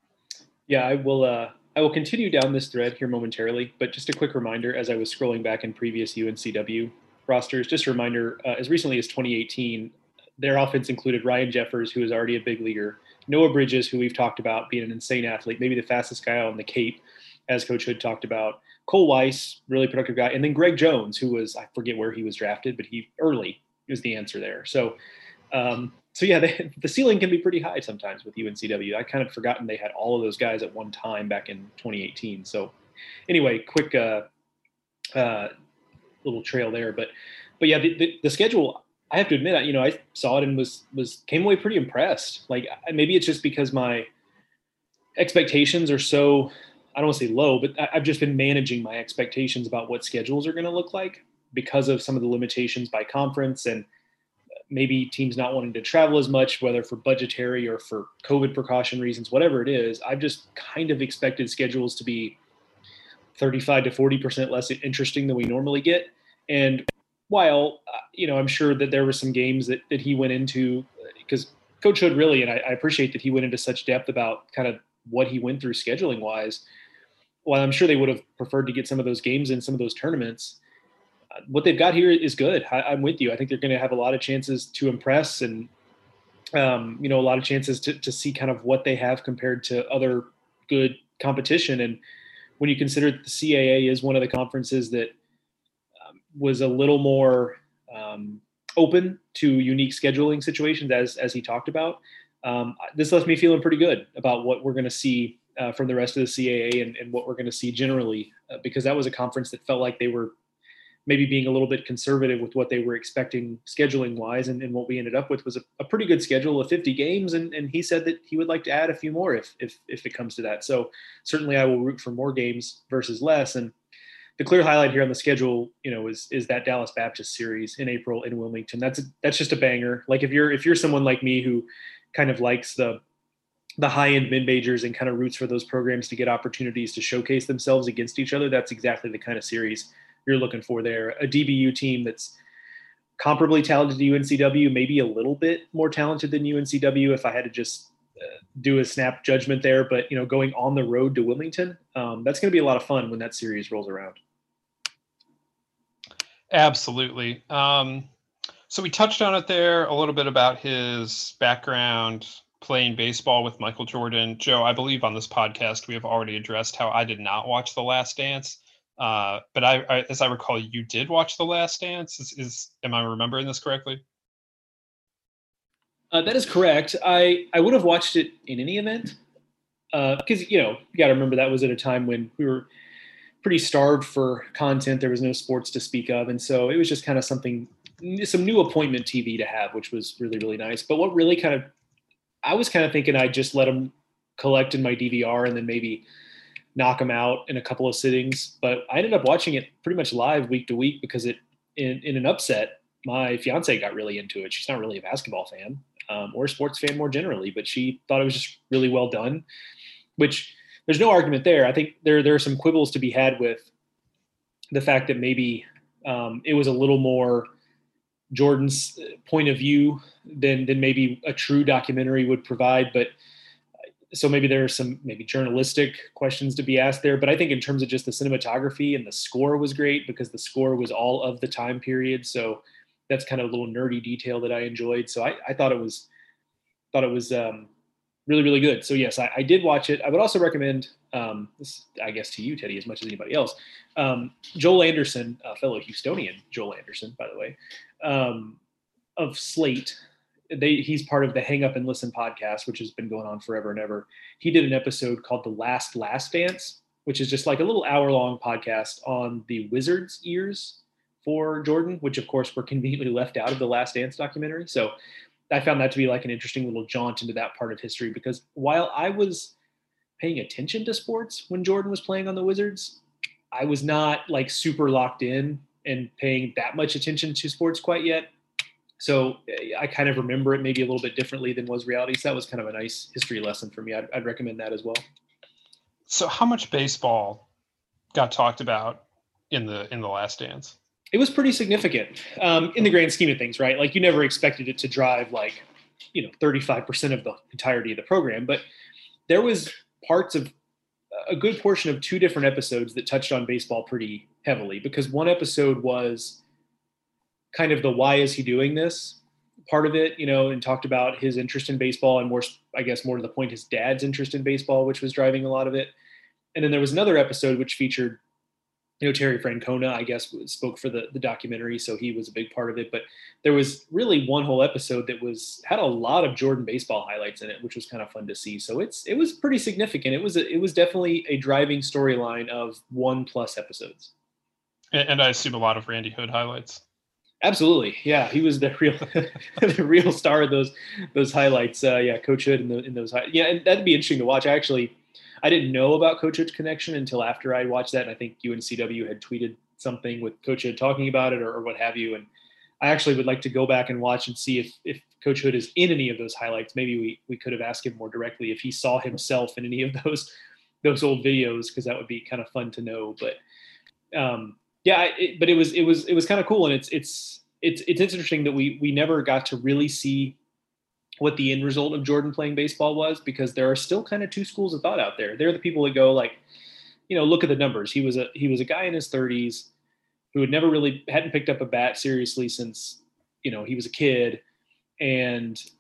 Yeah, I will. Uh, I will continue down this thread here momentarily, but just a quick reminder, as I was scrolling back in previous U N C W rosters, just a reminder: uh, as recently as twenty eighteen, their offense included Ryan Jeffers, who is already a big leaguer, Noah Bridges, who we've talked about being an insane athlete, maybe the fastest guy on the Cape, as Coach Hood talked about, Cole Weiss, really productive guy, and then Greg Jones, who was, I forget where he was drafted, but he early is the answer there. So, um, so yeah, they, the ceiling can be pretty high sometimes with U N C W. I kind of forgotten they had all of those guys at one time back in twenty eighteen. So anyway, quick uh, uh, little trail there, but, but yeah, the, the, the schedule, I have to admit, you know, I saw it and was, was came away pretty impressed. Like maybe it's just because my expectations are so, I don't want to say low, but I, I've just been managing my expectations about what schedules are going to look like, because of some of the limitations by conference, and maybe teams not wanting to travel as much, whether for budgetary or for COVID precaution reasons, whatever it is. I've just kind of expected schedules to be thirty-five to forty percent less interesting than we normally get. And while, you know, I'm sure that there were some games that, that he went into, because Coach Hood really, and I, I appreciate that he went into such depth about kind of what he went through scheduling wise. While I'm sure they would have preferred to get some of those games in some of those tournaments, what they've got here is good. I, I'm with you. I think they're going to have a lot of chances to impress. And um, you know, a lot of chances to, to see kind of what they have compared to other good competition. And when you consider that the C A A is one of the conferences that um, was a little more um, open to unique scheduling situations, as as he talked about, um, this left me feeling pretty good about what we're going to see uh, from the rest of the C A A and, and what we're going to see generally, uh, because that was a conference that felt like they were maybe being a little bit conservative with what they were expecting scheduling wise. And, and what we ended up with was a, a pretty good schedule of fifty games. And, and he said that he would like to add a few more if, if, if it comes to that. So certainly I will root for more games versus less. And the clear highlight here on the schedule, you know, is, is that Dallas Baptist series in April in Wilmington. That's, a, that's just a banger. Like if you're, if you're someone like me who kind of likes the, the high end mid majors and kind of roots for those programs to get opportunities to showcase themselves against each other, that's exactly the kind of series you're looking for there. A D B U team that's comparably talented to U N C W, maybe a little bit more talented than U N C W if I had to just uh, do a snap judgment there. But, you know, going on the road to Wilmington, um, that's going to be a lot of fun when that series rolls around. Absolutely. Um, so we touched on it there a little bit about his background playing baseball with Michael Jordan. Joe, I believe on this podcast we have already addressed how I did not watch The Last Dance. Uh, but I, I, as I recall, you did watch The Last Dance. Is, is am I remembering this correctly? Uh, that is correct. I, I would have watched it in any event because, uh, you know, you got to remember that was at a time when we were pretty starved for content. There was no sports to speak of. And so it was just kind of something, some new appointment T V to have, which was really, really nice. But what really kind of, I was kind of thinking I'd just let them collect in my D V R and then maybe knock them out in a couple of sittings. But I ended up watching it pretty much live week to week because it, in, in an upset, my fiance got really into it. She's not really a basketball fan um, or a sports fan more generally, but she thought it was just really well done, which there's no argument there. I think there, there are some quibbles to be had with the fact that maybe um, it was a little more Jordan's point of view than, than maybe a true documentary would provide. But so maybe there are some maybe journalistic questions to be asked there, but I think in terms of just the cinematography and the score was great because the score was all of the time period. So that's kind of a little nerdy detail that I enjoyed. So I, I thought it was, thought it was um, really, really good. So yes, I, I did watch it. I would also recommend um, this, I guess to you, Teddy, as much as anybody else, um, Joel Anderson, a fellow Houstonian, Joel Anderson, by the way, um, of Slate. They, he's part of the Hang Up and Listen podcast, which has been going on forever and ever. He did an episode called The Last Last Dance, which is just like a little hour long podcast on the Wizards years for Jordan, which of course were conveniently left out of the Last Dance documentary. So I found that to be like an interesting little jaunt into that part of history, because while I was paying attention to sports when Jordan was playing on the Wizards, I was not like super locked in and paying that much attention to sports quite yet. So I kind of remember it maybe a little bit differently than was reality. So that was kind of a nice history lesson for me. I'd, I'd recommend that as well. So how much baseball got talked about in the in the Last Dance? It was pretty significant um, in the grand scheme of things, right? Like you never expected it to drive like, you know, thirty-five percent of the entirety of the program. But there was parts of a good portion of two different episodes that touched on baseball pretty heavily, because one episode was kind of the why is he doing this part of it, you know, and talked about his interest in baseball and more, I guess, more to the point, his dad's interest in baseball, which was driving a lot of it. And then there was another episode which featured, you know, Terry Francona, I guess, spoke for the, the documentary. So he was a big part of it. But there was really one whole episode that was had a lot of Jordan baseball highlights in it, which was kind of fun to see. So it's it was pretty significant. It was a, it was definitely a driving storyline of one plus episodes. And, and I assume a lot of Randy Hood highlights. Absolutely, yeah, he was the real, the real star of those those highlights. Uh, yeah, Coach Hood in, the, in those, yeah, and that'd be interesting to watch. I actually, I didn't know about Coach Hood's connection until after I watched that, and I think U N C W had tweeted something with Coach Hood talking about it or, or what have you. And I actually would like to go back and watch and see if if Coach Hood is in any of those highlights. Maybe we we could have asked him more directly if he saw himself in any of those those old videos, because that would be kind of fun to know. But um, yeah, it, but it was it was it was kind of cool, and it's it's it's it's interesting that we we never got to really see what the end result of Jordan playing baseball was, because there are still kind of two schools of thought out there. They're the people that go like, you know, look at the numbers. He was a he was a guy in his thirties who had never really hadn't picked up a bat seriously since, you know, he was a kid, and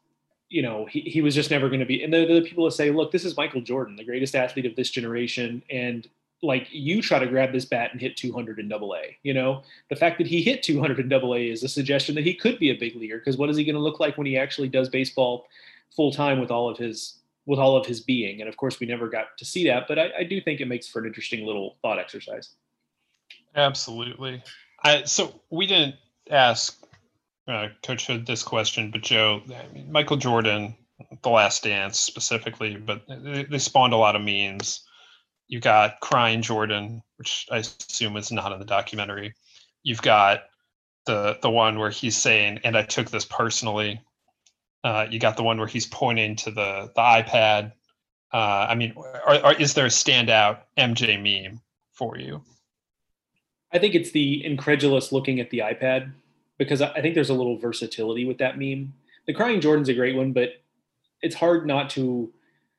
you know, he, he was just never going to be. And there are the people that say, look, this is Michael Jordan, the greatest athlete of this generation. And like, you try to grab this bat and hit two hundred in double A, you know, the fact that he hit two hundred in double A is a suggestion that he could be a big leaguer. Because what is he going to look like when he actually does baseball full time with all of his, with all of his being? And of course we never got to see that, but I, I do think it makes for an interesting little thought exercise. Absolutely. I, so we didn't ask uh, Coach Hood this question, but Joe, I mean, Michael Jordan, The Last Dance specifically, but they, they spawned a lot of memes. You got Crying Jordan, which I assume is not in the documentary. You've got the the one where he's saying, and I took this personally. Uh, you got the one where he's pointing to the the iPad. Uh, I mean, are, are, is there a standout M J meme for you? I think it's the incredulous looking at the iPad, because I think there's a little versatility with that meme. The Crying Jordan's a great one, but it's hard not to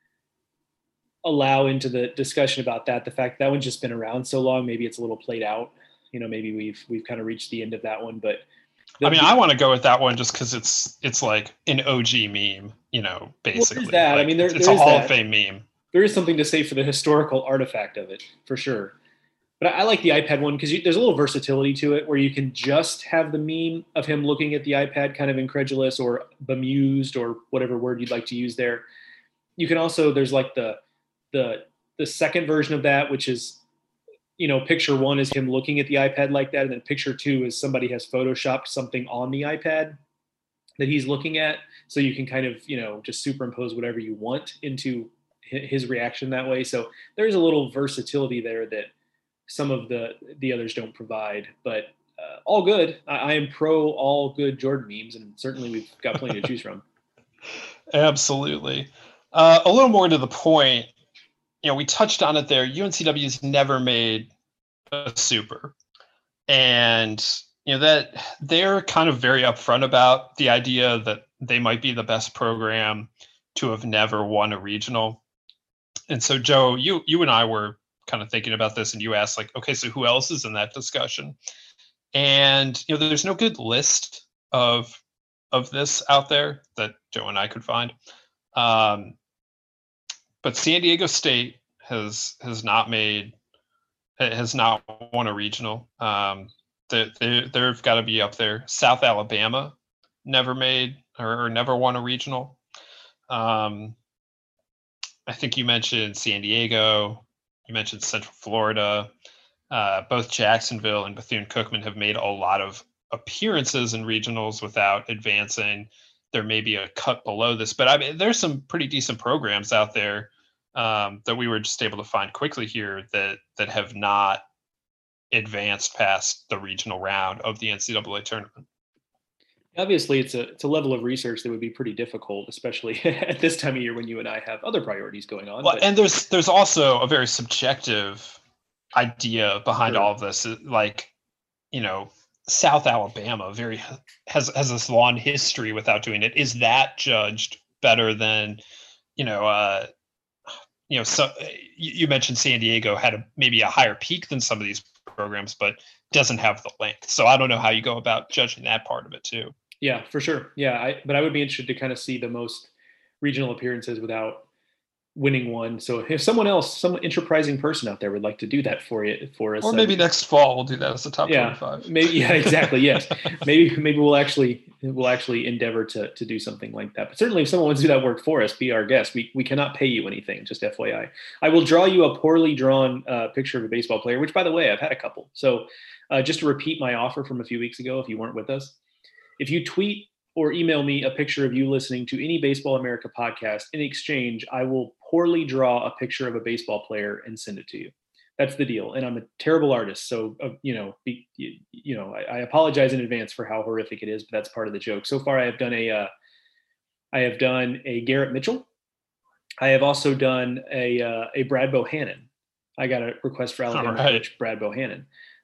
allow into the discussion about that the fact that, that one's just been around so long. Maybe it's a little played out. You know, maybe we've we've kind of reached the end of that one. But the, I mean, I want to go with that one just because it's it's like an O G meme. You know, basically. Well, that like, I mean, there, it's there a is Hall that. of Fame meme. There is something to say for the historical artifact of it, for sure. But I like the iPad one because there's a little versatility to it where you can just have the meme of him looking at the iPad kind of incredulous or bemused or whatever word you'd like to use there. You can also, there's like the the the second version of that, which is, you know, picture one is him looking at the iPad like that. And then picture two is somebody has Photoshopped something on the iPad that he's looking at. So you can kind of, you know, just superimpose whatever you want into his reaction that way. So there's a little versatility there that some of the the others don't provide, but uh, all good. I, I am pro all good Jordan memes, and certainly we've got plenty to choose from. Absolutely. Uh, a little more to the point, you know, we touched on it there. U N C W's never made a super, and you know that they're kind of very upfront about the idea that they might be the best program to have never won a regional. And so, Joe, you you and I were kind of thinking about this, and you asked, like, okay, so who else is in that discussion? And you know, there's no good list of of this out there that Joe and I could find. Um, but San Diego State has has not made has not won a regional. Um, they they they've got to be up there. South Alabama never made or, or never won a regional. Um, I think you mentioned San Diego. You mentioned Central Florida. Uh, both Jacksonville and Bethune-Cookman have made a lot of appearances in regionals without advancing. There may be a cut below this, but I mean, there's some pretty decent programs out there um, that we were just able to find quickly here that that have not advanced past the regional round of the N C double A tournament. Obviously, it's a it's a level of research that would be pretty difficult, especially at this time of year when you and I have other priorities going on. Well, but... and there's there's also a very subjective idea behind Sure. all of this. Like, you know, South Alabama very has has this long history without doing it. Is that judged better than, you know, uh, you know, so you, you mentioned San Diego had a, maybe a higher peak than some of these programs, but doesn't have the length. So I don't know how you go about judging that part of it too. Yeah, for sure. Yeah, I, but I would be interested to kind of see the most regional appearances without winning one. So if someone else, some enterprising person out there would like to do that for you, for us, or maybe uh, next fall we'll do that as a top yeah, twenty-five. Maybe, yeah, exactly. Yes, maybe maybe we'll actually we'll actually endeavor to to do something like that. But certainly, if someone wants to do that work for us, be our guest. We we cannot pay you anything. Just F Y I. I will draw you a poorly drawn uh, picture of a baseball player, which, by the way, I've had a couple. So uh, just to repeat my offer from a few weeks ago, if you weren't with us, if you tweet or email me a picture of you listening to any Baseball America podcast, in exchange, I will poorly draw a picture of a baseball player and send it to you. That's the deal. And I'm a terrible artist. So, uh, you know, be, you, you know, I, I apologize in advance for how horrific it is, but that's part of the joke. So far, I have done a, uh, I have done a Garrett Mitchell. I have also done a, uh, a Brad Bohannon. I got a request for Alabama right. coach Brad Bohannon.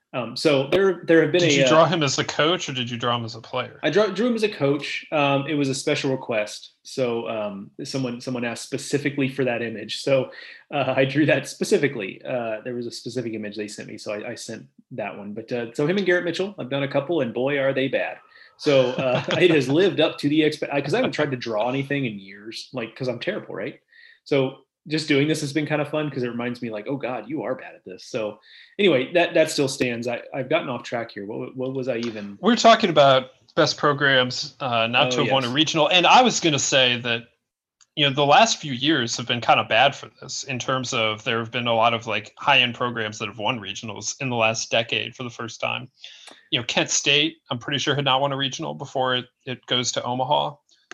Um, so there, there have been did a. Did you draw uh, him as a coach, or did you draw him as a player? I drew, drew him as a coach. Um, it was a special request, so um, someone someone asked specifically for that image. So uh, I drew that specifically. Uh, there was a specific image they sent me, so I, I sent that one. But uh, so him and Garrett Mitchell, I've done a couple, and boy, are they bad. So uh, it has lived up to the expect because I haven't tried to draw anything in years, like because I'm terrible, right? So just doing this has been kind of fun because it reminds me like, oh God, you are bad at this. So anyway, that, that still stands. I, I've gotten off track here. What, what was I even? We're talking about best programs, uh, not Oh, to have yes. won a regional. And I was going to say that, you know, the last few years have been kind of bad for this in terms of there have been a lot of like high end programs that have won regionals in the last decade for the first time. You know, Kent State, I'm pretty sure had not won a regional before it, it goes to Omaha.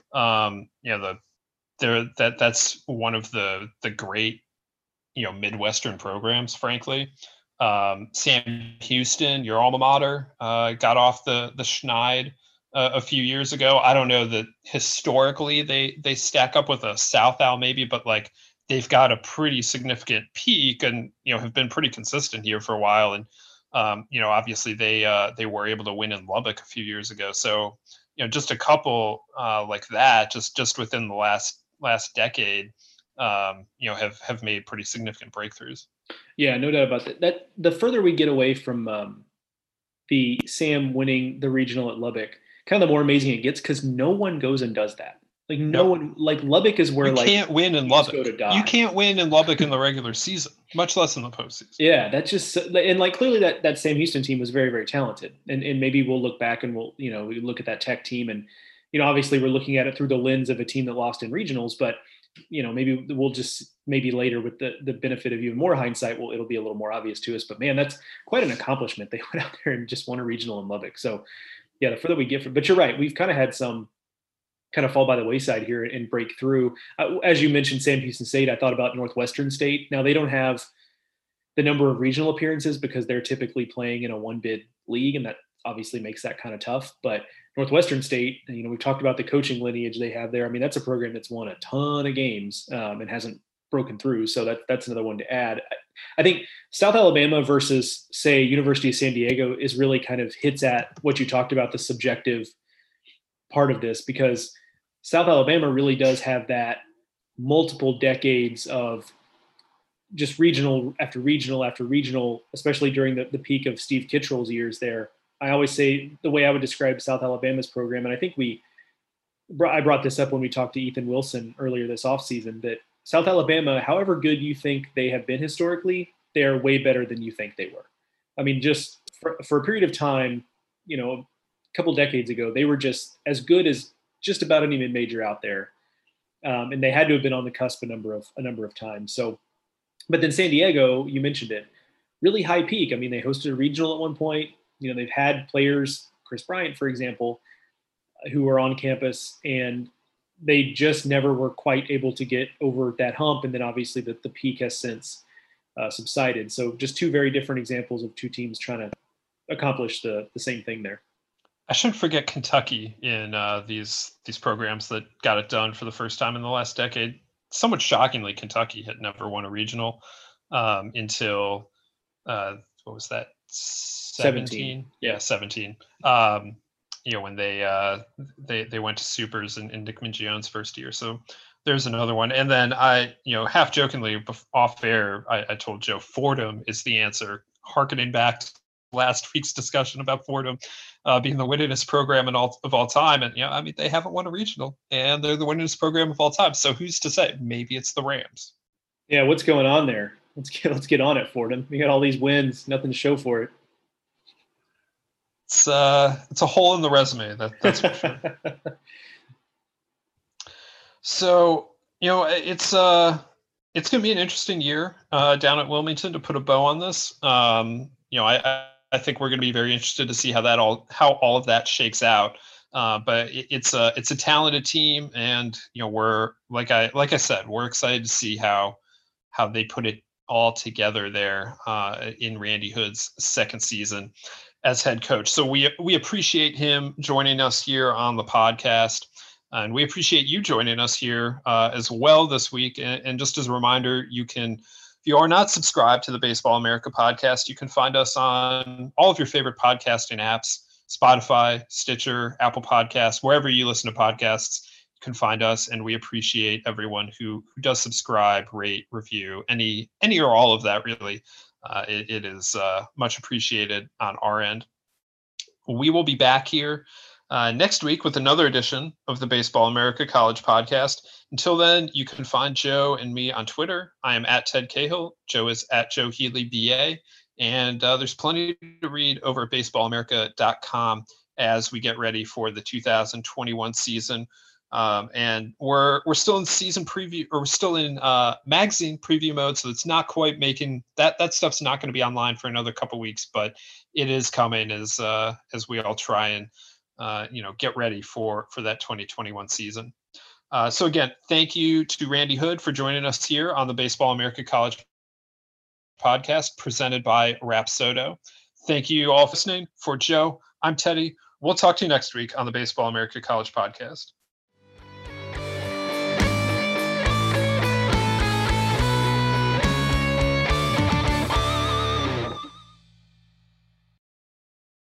Um, you know, the, there that that's one of the the great, you know, Midwestern programs, frankly. Um, Sam Houston, your alma mater, uh, got off the the Schneid uh, a few years ago. I don't know that historically they they stack up with a South Al maybe, but like they've got a pretty significant peak and, you know, have been pretty consistent here for a while. And um, you know, obviously they uh, they were able to win in Lubbock a few years ago. So, you know, just a couple uh, like that, just just within the last last decade, um, you know, have have made pretty significant breakthroughs. Yeah, no doubt about that. That the further we get away from um, the Sam winning the regional at Lubbock, kind of the more amazing it gets because no one goes and does that. Like no Nope. one, like Lubbock is where You like can't win in you just Lubbock. go to die. You can't win in Lubbock in the regular season, much less in the postseason. Yeah, that's just and like clearly that that Sam Houston team was very very talented, and and maybe we'll look back and we'll you know we look at that Tech team and you know obviously we're looking at it through the lens of a team that lost in regionals, but you know maybe we'll just maybe later with the the benefit of even more hindsight, well it'll be a little more obvious to us. But man, that's quite an accomplishment. They went out there and just won a regional in Lubbock. So yeah, the further we get from, but you're right, we've kind of had some kind of fall by the wayside here and break through. Uh, as you mentioned, Sam Houston State, I thought about Northwestern State. Now they don't have the number of regional appearances because they're typically playing in a one bid league, and that obviously makes that kind of tough. But Northwestern State, you know, we've talked about the coaching lineage they have there. I mean, that's a program that's won a ton of games um, and hasn't broken through. So that that's another one to add. I, I think South Alabama versus, say, University of San Diego is really kind of hits at what you talked about, the subjective part of this, because South Alabama really does have that multiple decades of just regional after regional after regional, especially during the, the peak of Steve Kittrell's years there. I always say the way I would describe South Alabama's program, and I think we, I brought this up when we talked to Ethan Wilson earlier this offseason, that South Alabama, however good you think they have been historically, they are way better than you think they were. I mean, just for, for a period of time, you know, a couple decades ago, they were just as good as just about any mid-major out there. Um, and they had to have been on the cusp a number of a number of times. So, but then San Diego, you mentioned it, really high peak. I mean, they hosted a regional at one point. You know, they've had players, Chris Bryant, for example, who were on campus, and they just never were quite able to get over that hump. And then obviously the, the peak has since uh, subsided. So just two very different examples of two teams trying to accomplish the, the same thing there. I shouldn't forget Kentucky in uh, these these programs that got it done for the first time in the last decade. Somewhat shockingly, Kentucky had never won a regional um, until uh, what was that? seventeen. seventeen. Yeah, seventeen. Um, you know, when they uh, they they went to Supers in, in Nick Mingione's first year. So there's another one. And then I, you know, half jokingly off air, I, I told Joe Fordham is the answer, harkening back to last week's discussion about Fordham uh, being the winningest program in all of all time. And, you know, I mean, they haven't won a regional and they're the winningest program of all time. So who's to say? Maybe it's the Rams. Yeah, what's going on there? Let's get let's get on it, Fordham. You got all these wins, nothing to show for it. It's uh, it's a hole in the resume. That that's for sure. So, you know, it's uh, it's going to be an interesting year uh, down at Wilmington to put a bow on this. Um, you know, I I think we're going to be very interested to see how that all how all of that shakes out. Uh, but it, it's a it's a talented team, and you know, we're like I like I said, we're excited to see how how they put it all together there uh, in Randy Hood's second season as head coach. So we we appreciate him joining us here on the podcast, and we appreciate you joining us here uh, as well this week. And, and just as a reminder, you can If you are not subscribed to the Baseball America podcast, you can find us on all of your favorite podcasting apps, Spotify, Stitcher, Apple Podcasts, wherever you listen to podcasts, you can find us. And we appreciate everyone who, who does subscribe, rate, review, any, any or all of that, really. Uh, it, it is uh, much appreciated on our end. We will be back here uh, next week with another edition of the Baseball America College Podcast. Until then, you can find Joe and me on Twitter. I am at Ted Cahill. Joe is at Joe Healy B A. And uh, there's plenty to read over at baseball america dot com as we get ready for the two thousand twenty-one season. Um, and we're we're still in season preview, or we're still in uh, magazine preview mode, so it's not quite making that that stuff's not going to be online for another couple weeks, but it is coming as uh, as we all try and uh, you know get ready for for that twenty twenty-one season. Uh, so again, thank you to Randy Hood for joining us here on the Baseball America College Podcast presented by Rapsodo. Thank you all for listening. For Joe, I'm Teddy. We'll talk to you next week on the Baseball America College Podcast.